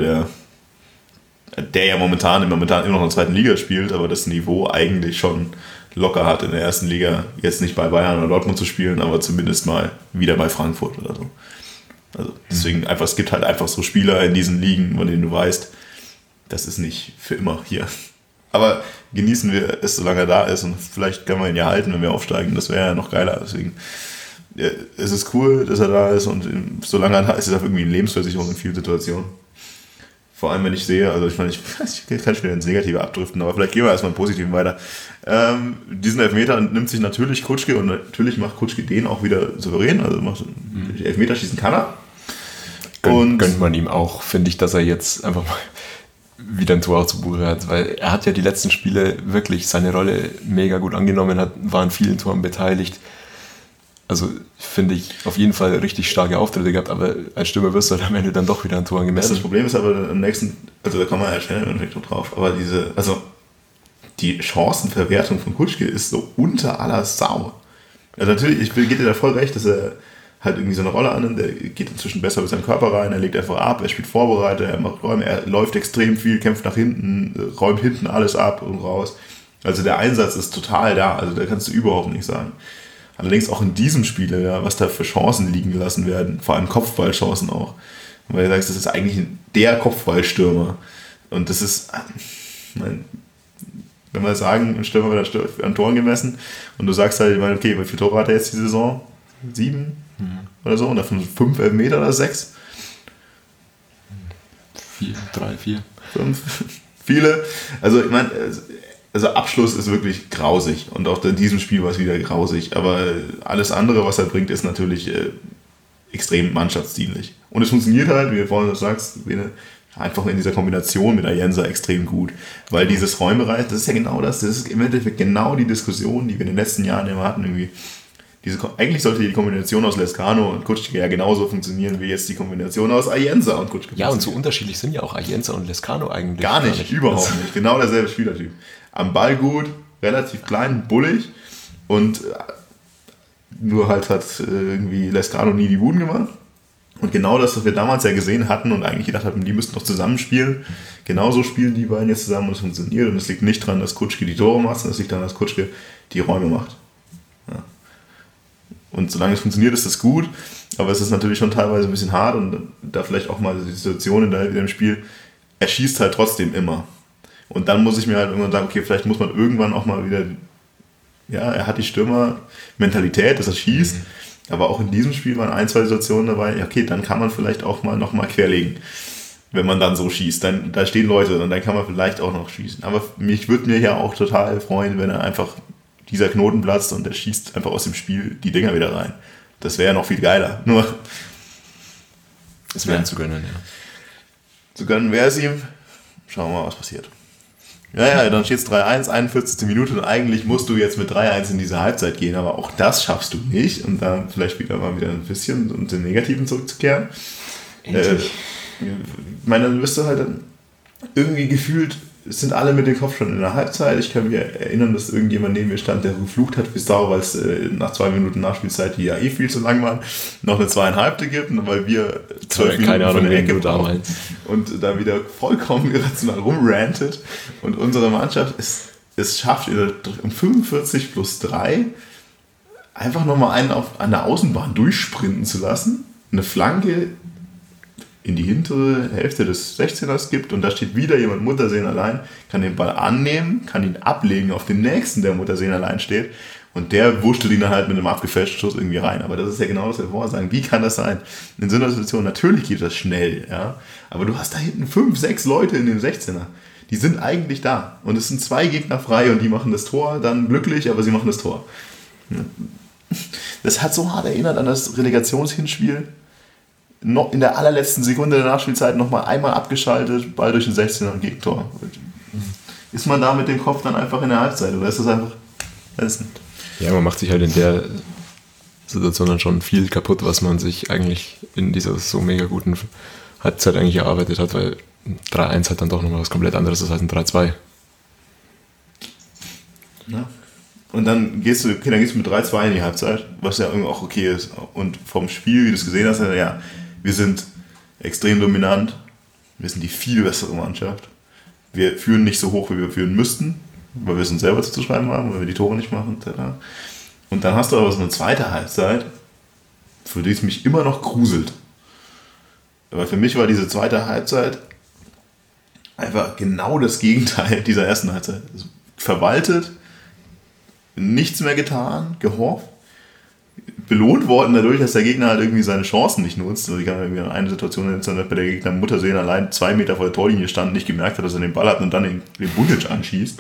der ja momentan immer noch in der 2. Liga spielt, aber das Niveau eigentlich schon locker hat, in der 1. Liga jetzt nicht bei Bayern oder Dortmund zu spielen, aber zumindest mal wieder bei Frankfurt oder so. Also deswegen einfach, es gibt halt einfach so Spieler in diesen Ligen, von denen du weißt, das ist nicht für immer hier. Aber genießen wir es, solange er da ist und vielleicht können wir ihn ja halten, wenn wir aufsteigen, das wäre ja noch geiler. Deswegen ja, es ist cool, dass er da ist und solange er da ist, ist er irgendwie eine Lebensversicherung in vielen Situationen. Vor allem, wenn ich sehe, also ich meine, ich kann schon wieder ins Negative abdriften, aber vielleicht gehen wir erstmal im Positiven weiter. Diesen Elfmeter nimmt sich natürlich Kutschke und natürlich macht Kutschke den auch wieder souverän, also macht Elfmeterschießen kann er. Gönnt man ihm auch, finde ich, dass er jetzt einfach mal wieder ein Tor zu Buche hat, weil er hat ja die letzten Spiele wirklich seine Rolle mega gut angenommen, war an vielen Toren beteiligt. Also finde ich auf jeden Fall richtig starke Auftritte gehabt, aber als Stürmer wirst du halt am Ende dann doch wieder an Toren gemessen. Ja, das Problem ist aber am nächsten, also da kommen wir ja schnell im Endeffekt drauf, aber die Chancenverwertung von Kutschke ist so unter aller Sau. Also natürlich, ich gebe dir da voll recht, dass er halt irgendwie so eine Rolle annimmt, der geht inzwischen besser mit seinem Körper rein, er legt einfach ab, er spielt Vorbereiter, er macht Räume, er läuft extrem viel, kämpft nach hinten, räumt hinten alles ab und raus. Also der Einsatz ist total da, also da kannst du überhaupt nicht sagen. Allerdings auch in diesem Spiel, ja, was da für Chancen liegen gelassen werden, vor allem Kopfballchancen auch. Weil du sagst, das ist eigentlich der Kopfballstürmer. Und das ist, wenn wir sagen, ein Stürmer wird an Toren gemessen und du sagst halt, okay, wie viele Tore hat er jetzt die Saison? 7 oder so? Und davon 5 Elfmeter oder 6? 4, 3, 4. 5. Viele. Also ich meine, Abschluss ist wirklich grausig und auch in diesem Spiel war es wieder grausig, aber alles andere, was er bringt, ist natürlich extrem mannschaftsdienlich. Und es funktioniert halt, wie du vorhin sagst, einfach in dieser Kombination mit Ayensa extrem gut, weil dieses Räumereich, das ist ja genau das ist im Endeffekt genau die Diskussion, die wir in den letzten Jahren immer hatten, irgendwie. Eigentlich sollte die Kombination aus Lescano und Kutschke ja genauso funktionieren wie jetzt die Kombination aus Ayensa und Kutschke. Ja, und so unterschiedlich sind ja auch Ayensa und Lescano eigentlich. Gar nicht, überhaupt nicht. Genau derselbe Spielertyp. Am Ball gut, relativ klein, bullig Und nur halt hat irgendwie Lescano nie die Buden gemacht. Und genau das, was wir damals ja gesehen hatten und eigentlich gedacht hatten, die müssten doch zusammenspielen, genauso spielen die beiden jetzt zusammen und es funktioniert. Und es liegt nicht daran, dass Kutschke die Tore macht, sondern es liegt daran, dass Kutschke die Räume macht. Ja. Und solange es funktioniert, ist das gut, aber es ist natürlich schon teilweise ein bisschen hart und da vielleicht auch mal die Situation in dem Spiel, er schießt halt trotzdem immer. Und dann muss ich mir halt irgendwann sagen, okay, vielleicht muss man irgendwann auch mal wieder, ja, er hat die Stürmer-Mentalität, dass er schießt, aber auch in diesem Spiel waren 1, 2 Situationen dabei, ja, okay, dann kann man vielleicht auch mal nochmal querlegen, wenn man dann so schießt. Dann, da stehen Leute und dann kann man vielleicht auch noch schießen. Aber ich würde mir ja auch total freuen, wenn er einfach dieser Knoten platzt und er schießt einfach aus dem Spiel die Dinger wieder rein. Das wäre ja noch viel geiler. Nur es wäre zu gönnen, ja. Zu gönnen wäre es ihm. Schauen wir mal, was passiert. Ja, dann steht es 3-1, 41. Minute und eigentlich musst du jetzt mit 3-1 in diese Halbzeit gehen, aber auch das schaffst du nicht und dann vielleicht wieder ein bisschen um den Negativen zurückzukehren. Ich meine, dann bist du halt dann irgendwie gefühlt, es sind alle mit dem Kopf schon in der Halbzeit. Ich kann mich erinnern, dass irgendjemand neben mir stand, der geflucht hat bis Sau, weil es nach 2 Minuten Nachspielzeit, die ja eh viel zu lang waren, noch eine 2,5 gibt, weil wir 12 Minuten von der Ecke brauchen und da wieder vollkommen irrational rumrantet und unsere Mannschaft es schafft, um 45+3 einfach nochmal einen an der Außenbahn durchsprinten zu lassen, eine Flanke in die hintere Hälfte des 16ers gibt und da steht wieder jemand Muttersehen allein, kann den Ball annehmen, kann ihn ablegen auf den nächsten, der Muttersehen allein steht und der wurschtelt ihn dann halt mit einem abgefälschten Schuss irgendwie rein. Aber das ist ja genau das, was wir vorher sagen. Wie kann das sein? In so einer Situation, natürlich geht das schnell, ja, aber du hast da hinten 5, 6 Leute in dem 16er. Die sind eigentlich da und es sind 2 Gegner frei und die machen das Tor dann glücklich, aber sie machen das Tor. Das hat so hart erinnert an das Relegationshinspiel. Noch in der allerletzten Sekunde der Nachspielzeit nochmal einmal abgeschaltet, Ball durch den 16er und Gegentor. Ist man da mit dem Kopf dann einfach in der Halbzeit oder ist das einfach, weiß nicht. Ja, man macht sich halt in der Situation dann schon viel kaputt, was man sich eigentlich in dieser so mega guten Halbzeit eigentlich erarbeitet hat, weil 3-1 hat dann doch nochmal was komplett anderes als ein 3-2. Ja. Und dann gehst du mit 3-2 in die Halbzeit, was ja irgendwie auch okay ist. Und vom Spiel, wie du es gesehen hast, ja, wir sind extrem dominant, wir sind die viel bessere Mannschaft. Wir führen nicht so hoch, wie wir führen müssten, weil wir es uns selber zuzuschreiben haben, weil wir die Tore nicht machen. Und dann hast du aber so eine zweite Halbzeit, für die es mich immer noch gruselt. Aber für mich war diese zweite Halbzeit einfach genau das Gegenteil dieser ersten Halbzeit. Verwaltet, nichts mehr getan, gehofft, belohnt worden dadurch, dass der Gegner halt irgendwie seine Chancen nicht nutzt. Also ich kann irgendwie an eine Situation erinnern, bei der Gegner Muttersehen allein 2 Meter vor der Torlinie stand, nicht gemerkt hat, dass er den Ball hat und dann den Bundic anschießt.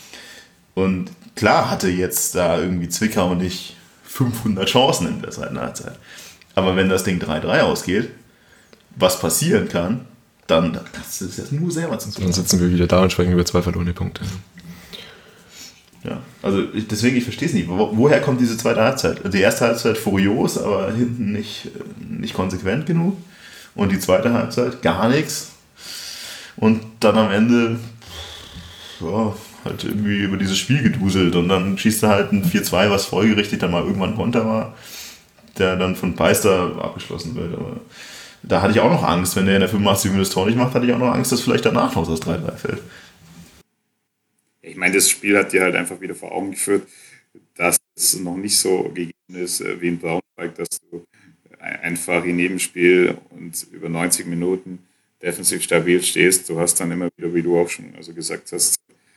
Und klar hatte jetzt da irgendwie Zwickau nicht 500 Chancen in der zweiten Halbzeit. Aber wenn das Ding 3-3 ausgeht, was passieren kann, dann das ist das nur selber zu tun. Dann sitzen wir wieder da und sprechen über 2 verlorene Punkte. Ja, also deswegen, ich verstehe es nicht. Woher kommt diese zweite Halbzeit? Die erste Halbzeit furios, aber hinten nicht konsequent genug. Und die zweite Halbzeit gar nichts. Und dann am Ende ja, halt irgendwie über dieses Spiel geduselt. Und dann schießt er halt ein 4-2, was folgerichtig dann mal irgendwann Konter war, der dann von Peister abgeschlossen wird. Aber da hatte ich auch noch Angst, wenn der in der 85 Minuten das Tor nicht macht, hatte ich auch noch Angst, dass vielleicht danach noch das 3-3 fällt. Ich meine, das Spiel hat dir halt einfach wieder vor Augen geführt, dass es noch nicht so gegeben ist wie in Braunschweig, dass du einfach in jedem Spiel und über 90 Minuten defensiv stabil stehst. Du hast dann immer wieder, wie du auch schon gesagt hast,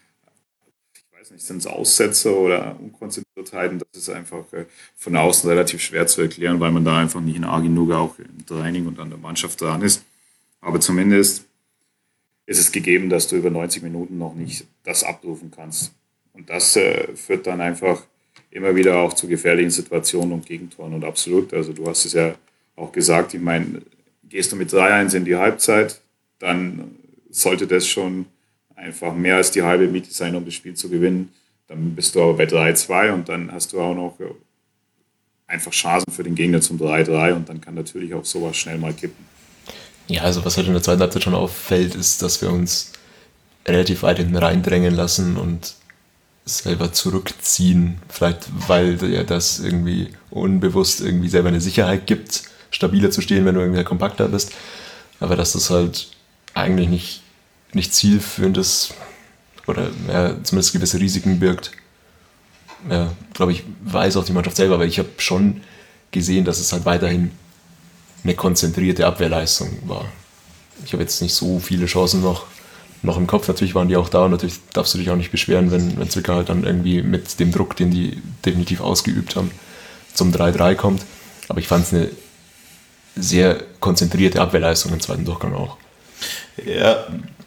ich weiß nicht, sind es Aussetzer oder Unkonzentriertheiten, das ist einfach von außen relativ schwer zu erklären, weil man da einfach nicht nah genug auch im Training und an der Mannschaft dran ist. Aber zumindest ist es gegeben, dass du über 90 Minuten noch nicht das abrufen kannst. Und das führt dann einfach immer wieder auch zu gefährlichen Situationen und Gegentoren. Und absolut, also du hast es ja auch gesagt, ich meine, gehst du mit 3-1 in die Halbzeit, dann sollte das schon einfach mehr als die halbe Miete sein, um das Spiel zu gewinnen. Dann bist du aber bei 3-2 und dann hast du auch noch einfach Chancen für den Gegner zum 3-3 und dann kann natürlich auch sowas schnell mal kippen. Ja, also was halt in der zweiten Halbzeit schon auffällt, ist, dass wir uns relativ weit hinten reindrängen lassen und selber zurückziehen. Vielleicht, weil dir das irgendwie unbewusst irgendwie selber eine Sicherheit gibt, stabiler zu stehen, wenn du irgendwie kompakter bist. Aber dass das halt eigentlich nicht zielführendes oder zumindest gewisse Risiken birgt. Ja, glaube ich, weiß auch die Mannschaft selber, weil ich habe schon gesehen, dass es halt weiterhin eine konzentrierte Abwehrleistung war. Ich habe jetzt nicht so viele Chancen noch im Kopf. Natürlich waren die auch da und natürlich darfst du dich auch nicht beschweren, wenn Zwickau halt dann irgendwie mit dem Druck, den die definitiv ausgeübt haben, zum 3-3 kommt. Aber ich fand es eine sehr konzentrierte Abwehrleistung im zweiten Durchgang auch. Ja,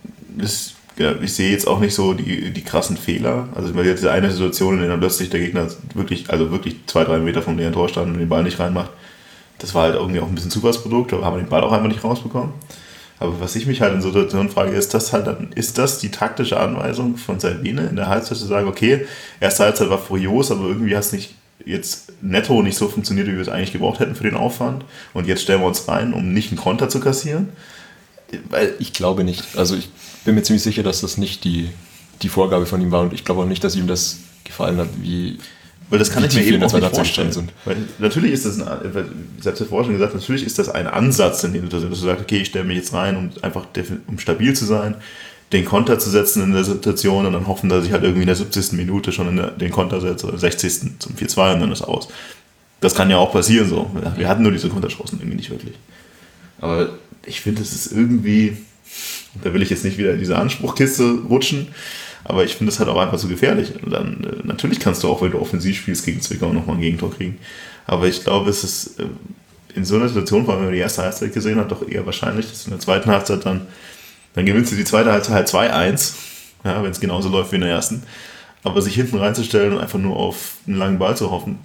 ich sehe jetzt auch nicht so die krassen Fehler. Also weil jetzt diese eine Situation, in der dann plötzlich der Gegner wirklich 2-3 Meter vom leeren Tor stand und den Ball nicht reinmacht, das war halt irgendwie auch ein bisschen Zufallsprodukt, da haben wir den Ball auch einfach nicht rausbekommen. Aber was ich mich halt in Situationen frage, ist das die taktische Anweisung von Sabine in der Halbzeit zu sagen, okay, erste Halbzeit war furios, aber irgendwie hat es nicht jetzt netto nicht so funktioniert, wie wir es eigentlich gebraucht hätten für den Aufwand und jetzt stellen wir uns rein, um nicht einen Konter zu kassieren? Weil ich glaube nicht. Also ich bin mir ziemlich sicher, dass das nicht die Vorgabe von ihm war und ich glaube auch nicht, dass ihm das gefallen hat, weil das kann ich mir eben auch nicht vorstellen. Sind. Weil natürlich ist das, selbst der Forscher gesagt, natürlich ist das ein Ansatz in dem Situation, dass du sagst, okay, ich stelle mich jetzt rein, um stabil zu sein, den Konter zu setzen in der Situation und dann hoffen, dass ich halt irgendwie in der 70. Minute schon den Konter setze oder 60. zum 4-2 und dann ist aus. Das kann ja auch passieren so. Wir hatten nur diese Konterchancen irgendwie nicht wirklich. Aber ich finde, es ist irgendwie, da will ich jetzt nicht wieder in diese Anspruchkiste rutschen, aber ich finde es halt auch einfach so gefährlich. Und dann, natürlich kannst du auch, wenn du offensiv spielst, gegen Zwickau nochmal ein Gegentor kriegen. Aber ich glaube, es ist in so einer Situation, vor allem wenn man die erste Halbzeit gesehen hat, doch eher wahrscheinlich, dass in der zweiten Halbzeit dann gewinnst du die zweite Halbzeit halt 2-1, ja, wenn es genauso läuft wie in der ersten. Aber sich hinten reinzustellen und einfach nur auf einen langen Ball zu hoffen.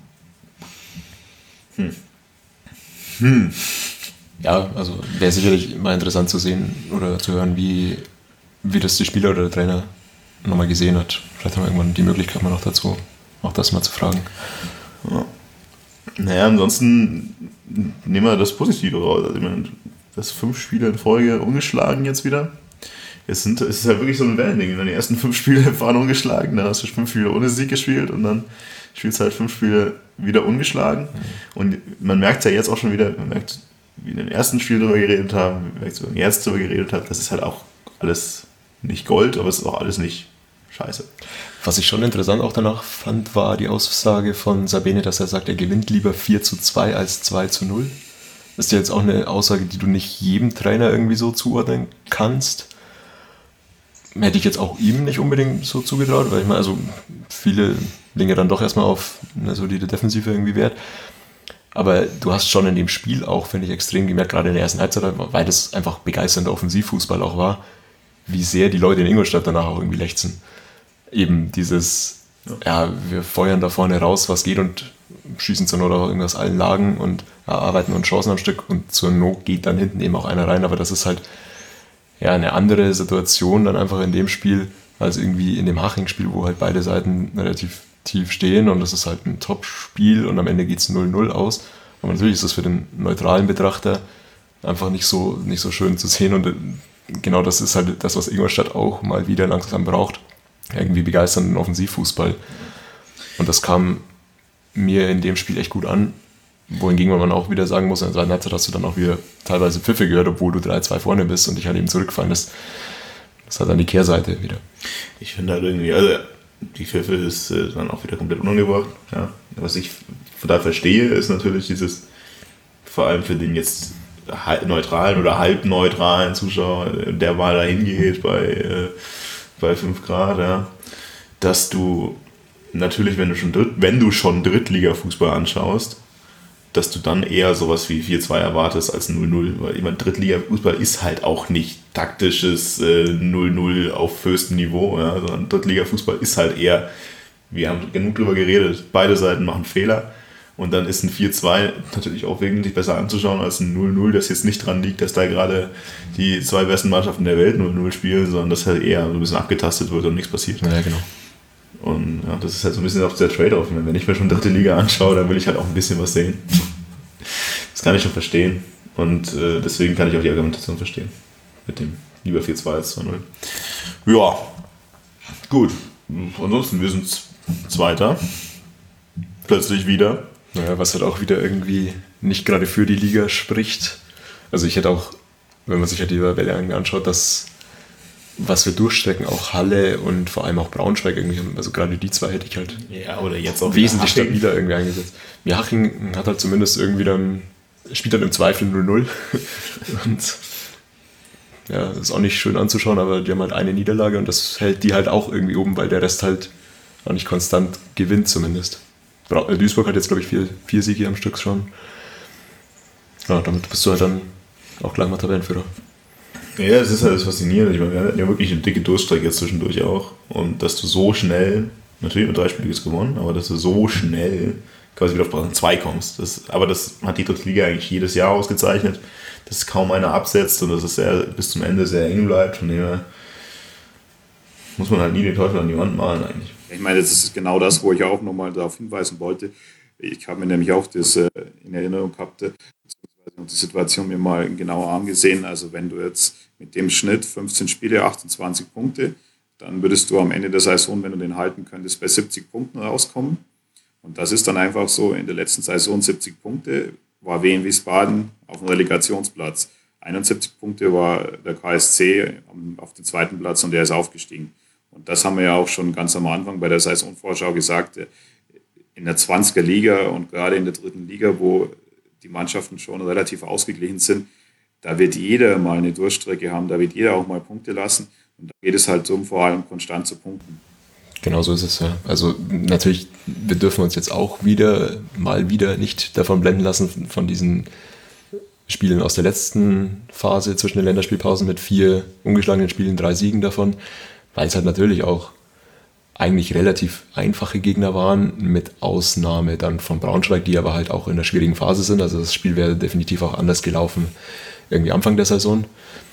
Ja, also wäre sicherlich mal interessant zu sehen oder zu hören, wie das die Spieler oder der Trainer nochmal gesehen hat. Vielleicht haben wir irgendwann die Möglichkeit mal noch dazu, auch das mal zu fragen. Ja. Naja, ansonsten nehmen wir das Positive raus. Also ich meine, das 5 Spiele in Folge ungeschlagen jetzt wieder. Es ist ja wirklich so ein Wellending. Die ersten 5 Spiele waren ungeschlagen, dann hast du 5 Spiele ohne Sieg gespielt und dann spielst du halt 5 Spiele wieder ungeschlagen. Und man merkt es ja jetzt auch schon wieder, man merkt, wie wir im ersten Spiel darüber geredet haben, wie wir jetzt darüber geredet haben, das ist halt auch alles nicht Gold, aber es ist auch alles nicht scheiße. Was ich schon interessant auch danach fand, war die Aussage von Sabine, dass er sagt, er gewinnt lieber 4-2 als 2-0. Das ist ja jetzt auch eine Aussage, die du nicht jedem Trainer irgendwie so zuordnen kannst. Hätte ich jetzt auch ihm nicht unbedingt so zugetraut, weil ich meine, also viele legen ja dann doch erstmal auf eine solide Defensive irgendwie Wert. Aber du hast schon in dem Spiel auch, finde ich, extrem gemerkt, gerade in der ersten Halbzeit, weil das einfach begeisternder Offensivfußball auch war, wie sehr die Leute in Ingolstadt danach auch irgendwie lechzen. Eben dieses, wir feuern da vorne raus, was geht und schießen zur Not auch irgendwas allen Lagen und erarbeiten uns Chancen am Stück und zur Not geht dann hinten eben auch einer rein, aber das ist halt eine andere Situation dann einfach in dem Spiel, als irgendwie in dem Haching-Spiel, wo halt beide Seiten relativ tief stehen und das ist halt ein Top-Spiel und am Ende geht es 0-0 aus. Aber natürlich ist das für den neutralen Betrachter einfach nicht so schön zu sehen und genau das ist halt das, was Ingolstadt auch mal wieder langsam braucht. Irgendwie begeisternden Offensivfußball. Und das kam mir in dem Spiel echt gut an, wohingegen man auch wieder sagen muss, in der zweiten Halbzeit hast du dann auch wieder teilweise Pfiffe gehört, obwohl du 3-2 vorne bist und dich halt eben zurückfallen lässt. Das hat dann die Kehrseite wieder. Ich finde halt irgendwie, also die Pfiffe ist dann auch wieder komplett unangebracht. Ja. Was ich da verstehe, ist natürlich dieses, vor allem für den jetzt neutralen oder halbneutralen Zuschauer, der mal dahin geht bei 5 Grad, ja, dass du natürlich, wenn du schon Drittliga-Fußball anschaust, dass du dann eher sowas wie 4-2 erwartest als 0-0, weil ich meine, Drittliga-Fußball ist halt auch nicht taktisches 0-0 auf höchstem Niveau, ja, sondern Drittliga-Fußball ist halt eher, wir haben genug drüber geredet, beide Seiten machen Fehler und dann ist ein 4-2 natürlich auch wesentlich besser anzuschauen als ein 0-0, das jetzt nicht dran liegt, dass da gerade die 2 besten Mannschaften der Welt 0-0 spielen, sondern dass halt eher so ein bisschen abgetastet wird und nichts passiert. Ja, genau. Und ja, das ist halt so ein bisschen auch der Trade-off. Wenn ich mir schon dritte Liga anschaue, dann will ich halt auch ein bisschen was sehen. Das kann ich schon verstehen. Und deswegen kann ich auch die Argumentation verstehen. Mit dem lieber 4-2 als 2-0. Ja, gut. Ansonsten, wir sind Zweiter. Plötzlich wieder. Naja, was halt auch wieder irgendwie nicht gerade für die Liga spricht. Also ich hätte auch, wenn man sich halt die Tabelle anschaut, dass was wir durchstrecken, auch Halle und vor allem auch Braunschweig irgendwie, also gerade die zwei hätte ich halt Oder jetzt auch wesentlich stabiler irgendwie eingesetzt. Ja, Haching hat halt zumindest irgendwie dann, spielt dann im Zweifel 0-0 und ja, ist auch nicht schön anzuschauen, aber die haben halt eine Niederlage und das hält die halt auch irgendwie oben, weil der Rest halt auch nicht konstant gewinnt zumindest. Duisburg hat jetzt, glaube ich, vier Siege am Stück schon. Ja, damit bist du halt dann auch gleich mal Tabellenführer. Ja, es ist halt das Faszinierende. Ich meine, wir hatten ja wirklich eine dicke Durststrecke jetzt zwischendurch auch. Und dass du so schnell, natürlich mit 3 Spielen gewonnen, aber dass du so schnell quasi wieder auf Platz 2 kommst. Aber das hat die dritte Liga eigentlich jedes Jahr ausgezeichnet, dass kaum einer absetzt und dass es bis zum Ende sehr eng bleibt. Von dem her muss man halt nie den Teufel an die Wand malen eigentlich. Ich meine, das ist genau das, wo ich auch nochmal darauf hinweisen wollte. Ich habe mir nämlich auch das in Erinnerung gehabt, beziehungsweise die Situation mir mal genauer angesehen. Also wenn du jetzt mit dem Schnitt 15 Spiele, 28 Punkte, dann würdest du am Ende der Saison, wenn du den halten könntest, bei 70 Punkten rauskommen. Und das ist dann einfach so, in der letzten Saison 70 Punkte war Wien Wiesbaden auf dem Relegationsplatz. 71 Punkte war der KSC auf dem 2. Platz und der ist aufgestiegen. Und das haben wir ja auch schon ganz am Anfang bei der Saisonvorschau gesagt, in der 20er Liga und gerade in der 3. Liga, wo die Mannschaften schon relativ ausgeglichen sind, da wird jeder mal eine Durchstrecke haben, da wird jeder auch mal Punkte lassen. Und da geht es halt darum, vor allem konstant zu punkten. Genau so ist es, ja. Also natürlich, wir dürfen uns jetzt auch mal wieder nicht davon blenden lassen, von diesen Spielen aus der letzten Phase zwischen den Länderspielpausen mit 4 ungeschlagenen Spielen, 3 Siegen davon, weil es halt natürlich auch eigentlich relativ einfache Gegner waren, mit Ausnahme dann von Braunschweig, die aber halt auch in einer schwierigen Phase sind. Also das Spiel wäre definitiv auch anders gelaufen, irgendwie Anfang der Saison.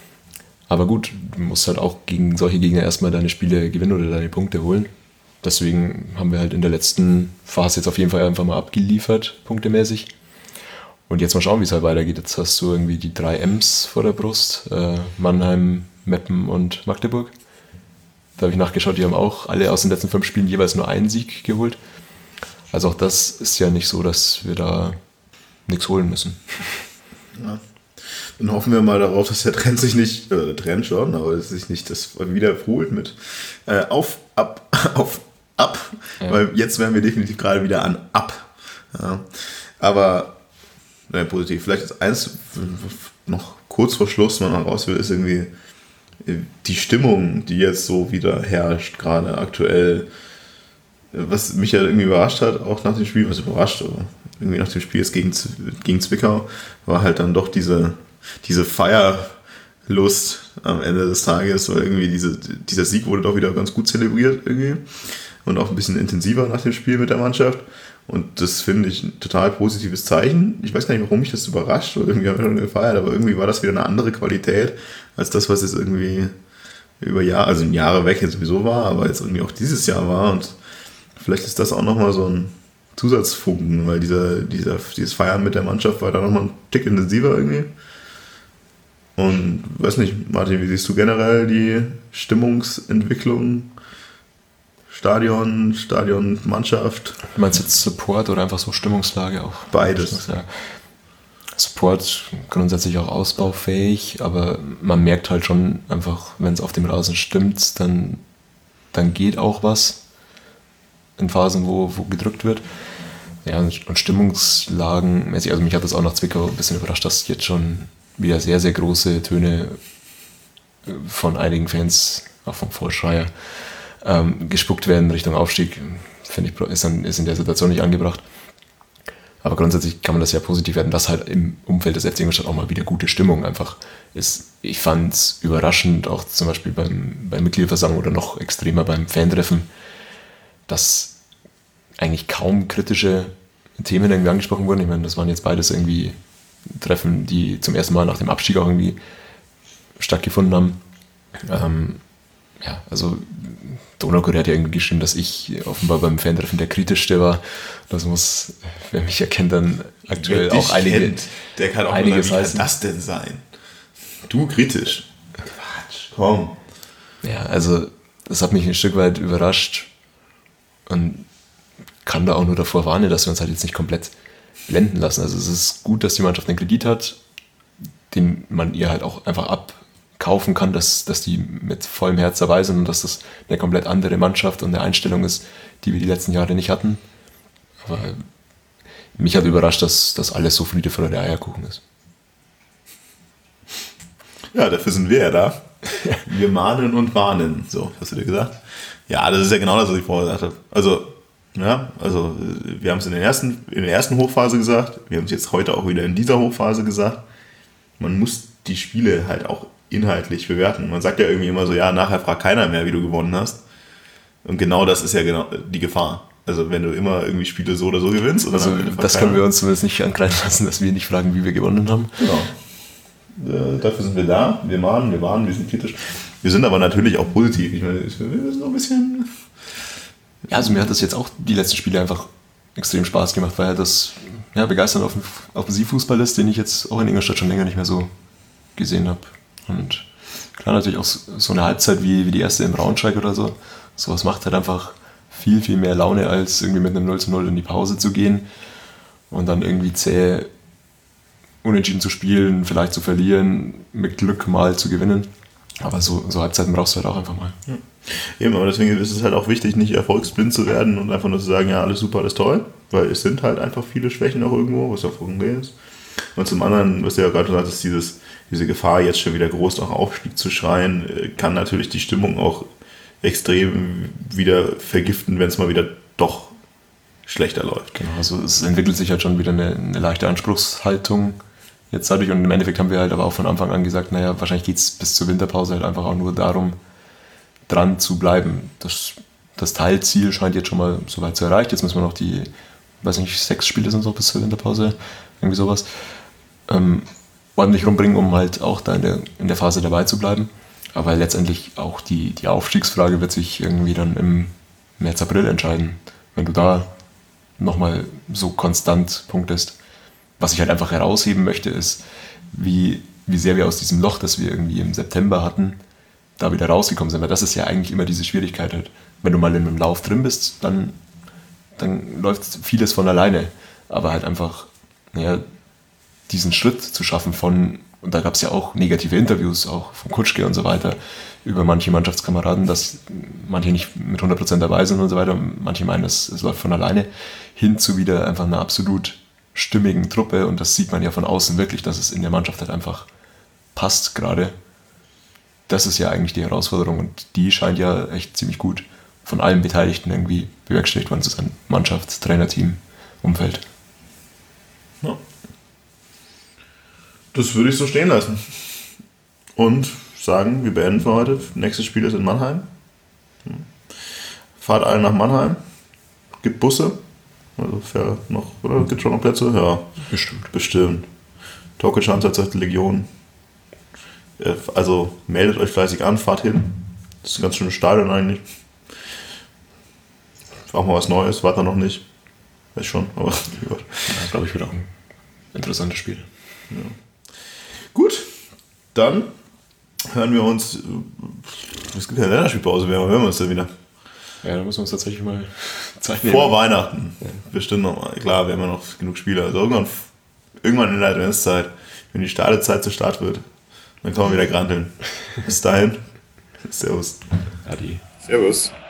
Aber gut, du musst halt auch gegen solche Gegner erstmal deine Spiele gewinnen oder deine Punkte holen. Deswegen haben wir halt in der letzten Phase jetzt auf jeden Fall einfach mal abgeliefert, punktemäßig. Und jetzt mal schauen, wie es halt weitergeht. Jetzt hast du irgendwie die 3 M's vor der Brust, Mannheim, Meppen und Magdeburg. Da habe ich nachgeschaut, die haben auch alle aus den letzten 5 Spielen jeweils nur einen Sieg geholt. Also auch das ist ja nicht so, dass wir da nichts holen müssen. Ja. Dann hoffen wir mal darauf, dass der Trend sich nicht, der Trend schon, aber dass sich nicht das wiederholt mit auf, ab, ab. Ja. Weil jetzt wären wir definitiv gerade wieder an ab. Ja. Aber positiv. Vielleicht ist eins noch kurz vor Schluss mal raus will, ist irgendwie die Stimmung, die jetzt so wieder herrscht, gerade aktuell, was mich ja irgendwie überrascht hat, auch nach dem Spiel, was überrascht, aber irgendwie nach dem Spiel jetzt gegen Zwickau, war halt dann doch diese Feierlust am Ende des Tages, weil irgendwie dieser Sieg wurde doch wieder ganz gut zelebriert irgendwie und auch ein bisschen intensiver nach dem Spiel mit der Mannschaft. Und das finde ich ein total positives Zeichen. Ich weiß gar nicht, warum mich das überrascht, oder irgendwie haben wir schon gefeiert, aber irgendwie war das wieder eine andere Qualität als das, was jetzt irgendwie über Jahre, also Jahre weg jetzt sowieso war, aber jetzt irgendwie auch dieses Jahr war. Und vielleicht ist das auch nochmal so ein Zusatzfunken, weil dieses Feiern mit der Mannschaft war da nochmal ein Tick intensiver irgendwie. Und weiß nicht, Martin, wie siehst du generell die Stimmungsentwicklung? Stadion, Mannschaft. Du meinst jetzt Support oder einfach so Stimmungslage auch? Beides. Support grundsätzlich auch ausbaufähig, aber man merkt halt schon einfach, wenn es auf dem Rasen stimmt, dann geht auch was in Phasen, wo gedrückt wird. Ja, und stimmungslagenmäßig, also mich hat das auch nach Zwickau ein bisschen überrascht, dass jetzt schon wieder sehr, sehr große Töne von einigen Fans, auch vom Vorschreier, gespuckt werden Richtung Aufstieg, finde ich, ist in der Situation nicht angebracht. Aber grundsätzlich kann man das ja positiv werden, dass halt im Umfeld des FC Ingolstadt auch mal wieder gute Stimmung einfach ist. Ich fand es überraschend, auch zum Beispiel bei Mitgliederversammlung oder noch extremer beim Fantreffen, dass eigentlich kaum kritische Themen irgendwie angesprochen wurden. Ich meine, das waren jetzt beides irgendwie Treffen, die zum ersten Mal nach dem Abstieg auch irgendwie stattgefunden haben. Ja, also Donaukurier hat ja irgendwie geschrieben, dass ich offenbar beim Fantreffen der kritischste war. Das muss, wer mich erkennt, dann aktuell auch einige. Der kann auch einiges wie kann das denn sein? Du kritisch. Quatsch. Komm. Ja, also das hat mich ein Stück weit überrascht und kann da auch nur davor warnen, dass wir uns halt jetzt nicht komplett blenden lassen. Also es ist gut, dass die Mannschaft einen Kredit hat, den man ihr halt auch einfach abkaufen kann, dass die mit vollem Herz dabei sind und dass das eine komplett andere Mannschaft und eine Einstellung ist, die wir die letzten Jahre nicht hatten. Aber mich hat überrascht, dass alles so Friede, Freude, Eierkuchen ist. Ja, dafür sind wir ja da. Wir mahnen und warnen. So, hast du dir gesagt? Ja, das ist ja genau das, was ich vorher gesagt habe. Also wir haben es in der ersten Hochphase gesagt, wir haben es jetzt heute auch wieder in dieser Hochphase gesagt. Man muss die Spiele halt auch inhaltlich bewerten. Man sagt ja irgendwie immer so, ja, nachher fragt keiner mehr, wie du gewonnen hast. Und genau das ist ja genau die Gefahr. Also wenn du immer irgendwie Spiele so oder so gewinnst. Oder Also das können wir uns zumindest nicht ankreiden lassen, dass wir nicht fragen, wie wir gewonnen haben. Genau. Dafür sind wir da. Wir mahnen, wir warnen, wir sind kritisch. Wir sind aber natürlich auch positiv. Ich meine, wir sind noch ein bisschen... Ja, also mir hat das jetzt auch die letzten Spiele einfach extrem Spaß gemacht, weil das begeisternd Offensivfußball ist, den ich jetzt auch in Ingolstadt schon länger nicht mehr so gesehen habe. Und klar, natürlich auch so eine Halbzeit wie die erste in Braunschweig oder so. Sowas macht halt einfach viel, viel mehr Laune, als irgendwie mit einem 0:0 in die Pause zu gehen und dann irgendwie zäh unentschieden zu spielen, vielleicht zu verlieren, mit Glück mal zu gewinnen. Aber so Halbzeiten brauchst du halt auch einfach mal. Ja. Eben, aber deswegen ist es halt auch wichtig, nicht erfolgsblind zu werden und einfach nur zu sagen, ja, alles super, alles toll, weil es sind halt einfach viele Schwächen auch irgendwo, was auch okay ist. Und zum anderen, was du ja gerade gesagt hast, diese Gefahr, jetzt schon wieder groß nach Aufstieg zu schreien, kann natürlich die Stimmung auch extrem wieder vergiften, wenn es mal wieder doch schlechter läuft. Genau, also es entwickelt sich halt schon wieder eine leichte Anspruchshaltung jetzt dadurch, und im Endeffekt haben wir halt aber auch von Anfang an gesagt, naja, wahrscheinlich geht es bis zur Winterpause halt einfach auch nur darum, dran zu bleiben. Das Teilziel scheint jetzt schon mal soweit zu erreicht. Jetzt müssen wir noch die, 6 Spiele sind es noch bis zur Winterpause, irgendwie sowas, ordentlich rumbringen, um halt auch da in der Phase dabei zu bleiben. Aber letztendlich auch die Aufstiegsfrage wird sich irgendwie dann im März, April entscheiden. Wenn du da nochmal so konstant punktest. Was ich halt einfach herausheben möchte, ist, wie sehr wir aus diesem Loch, das wir irgendwie im September hatten, da wieder rausgekommen sind. Weil das ist ja eigentlich immer diese Schwierigkeit halt. Wenn du mal in einem Lauf drin bist, dann läuft vieles von alleine. Aber halt einfach, diesen Schritt zu schaffen und da gab es ja auch negative Interviews, auch von Kutschke und so weiter, über manche Mannschaftskameraden, dass manche nicht mit 100% dabei sind und so weiter. Manche meinen, es läuft von alleine, hin zu wieder einfach einer absolut stimmigen Truppe. Und das sieht man ja von außen wirklich, dass es in der Mannschaft halt einfach passt gerade. Das ist ja eigentlich die Herausforderung und die scheint ja echt ziemlich gut von allen Beteiligten irgendwie bewerkstelligt worden zu sein. Mannschaft, Trainerteam, Umfeld. Ja. Das würde ich so stehen lassen. Und sagen, wir beenden für heute. Nächstes Spiel ist in Mannheim. Fahrt alle nach Mannheim. Gibt Busse. Also noch, oder gibt es schon noch Plätze? Ja. Bestimmt. Torkeschanz als 6. Legion. Also meldet euch fleißig an, fahrt hin. Das ist ein ganz schönes Stadion eigentlich. Auch mal was Neues, wart da noch nicht. Weiß schon, aber glaube ich, wird auch ein interessantes Spiel. Ja. Gut, dann hören wir uns. Es gibt ja eine Länderspielpause, hören wir uns dann wieder. Ja, da müssen wir uns tatsächlich mal Zeit nehmen. Vor Weihnachten. Ja. Bestimmt noch mal. Klar, wir haben ja noch genug Spiele. Also irgendwann in der Adventszeit, wenn die Startezeit zu Start wird, dann kann man wieder granteln. Bis dahin. Servus. Adi. Servus.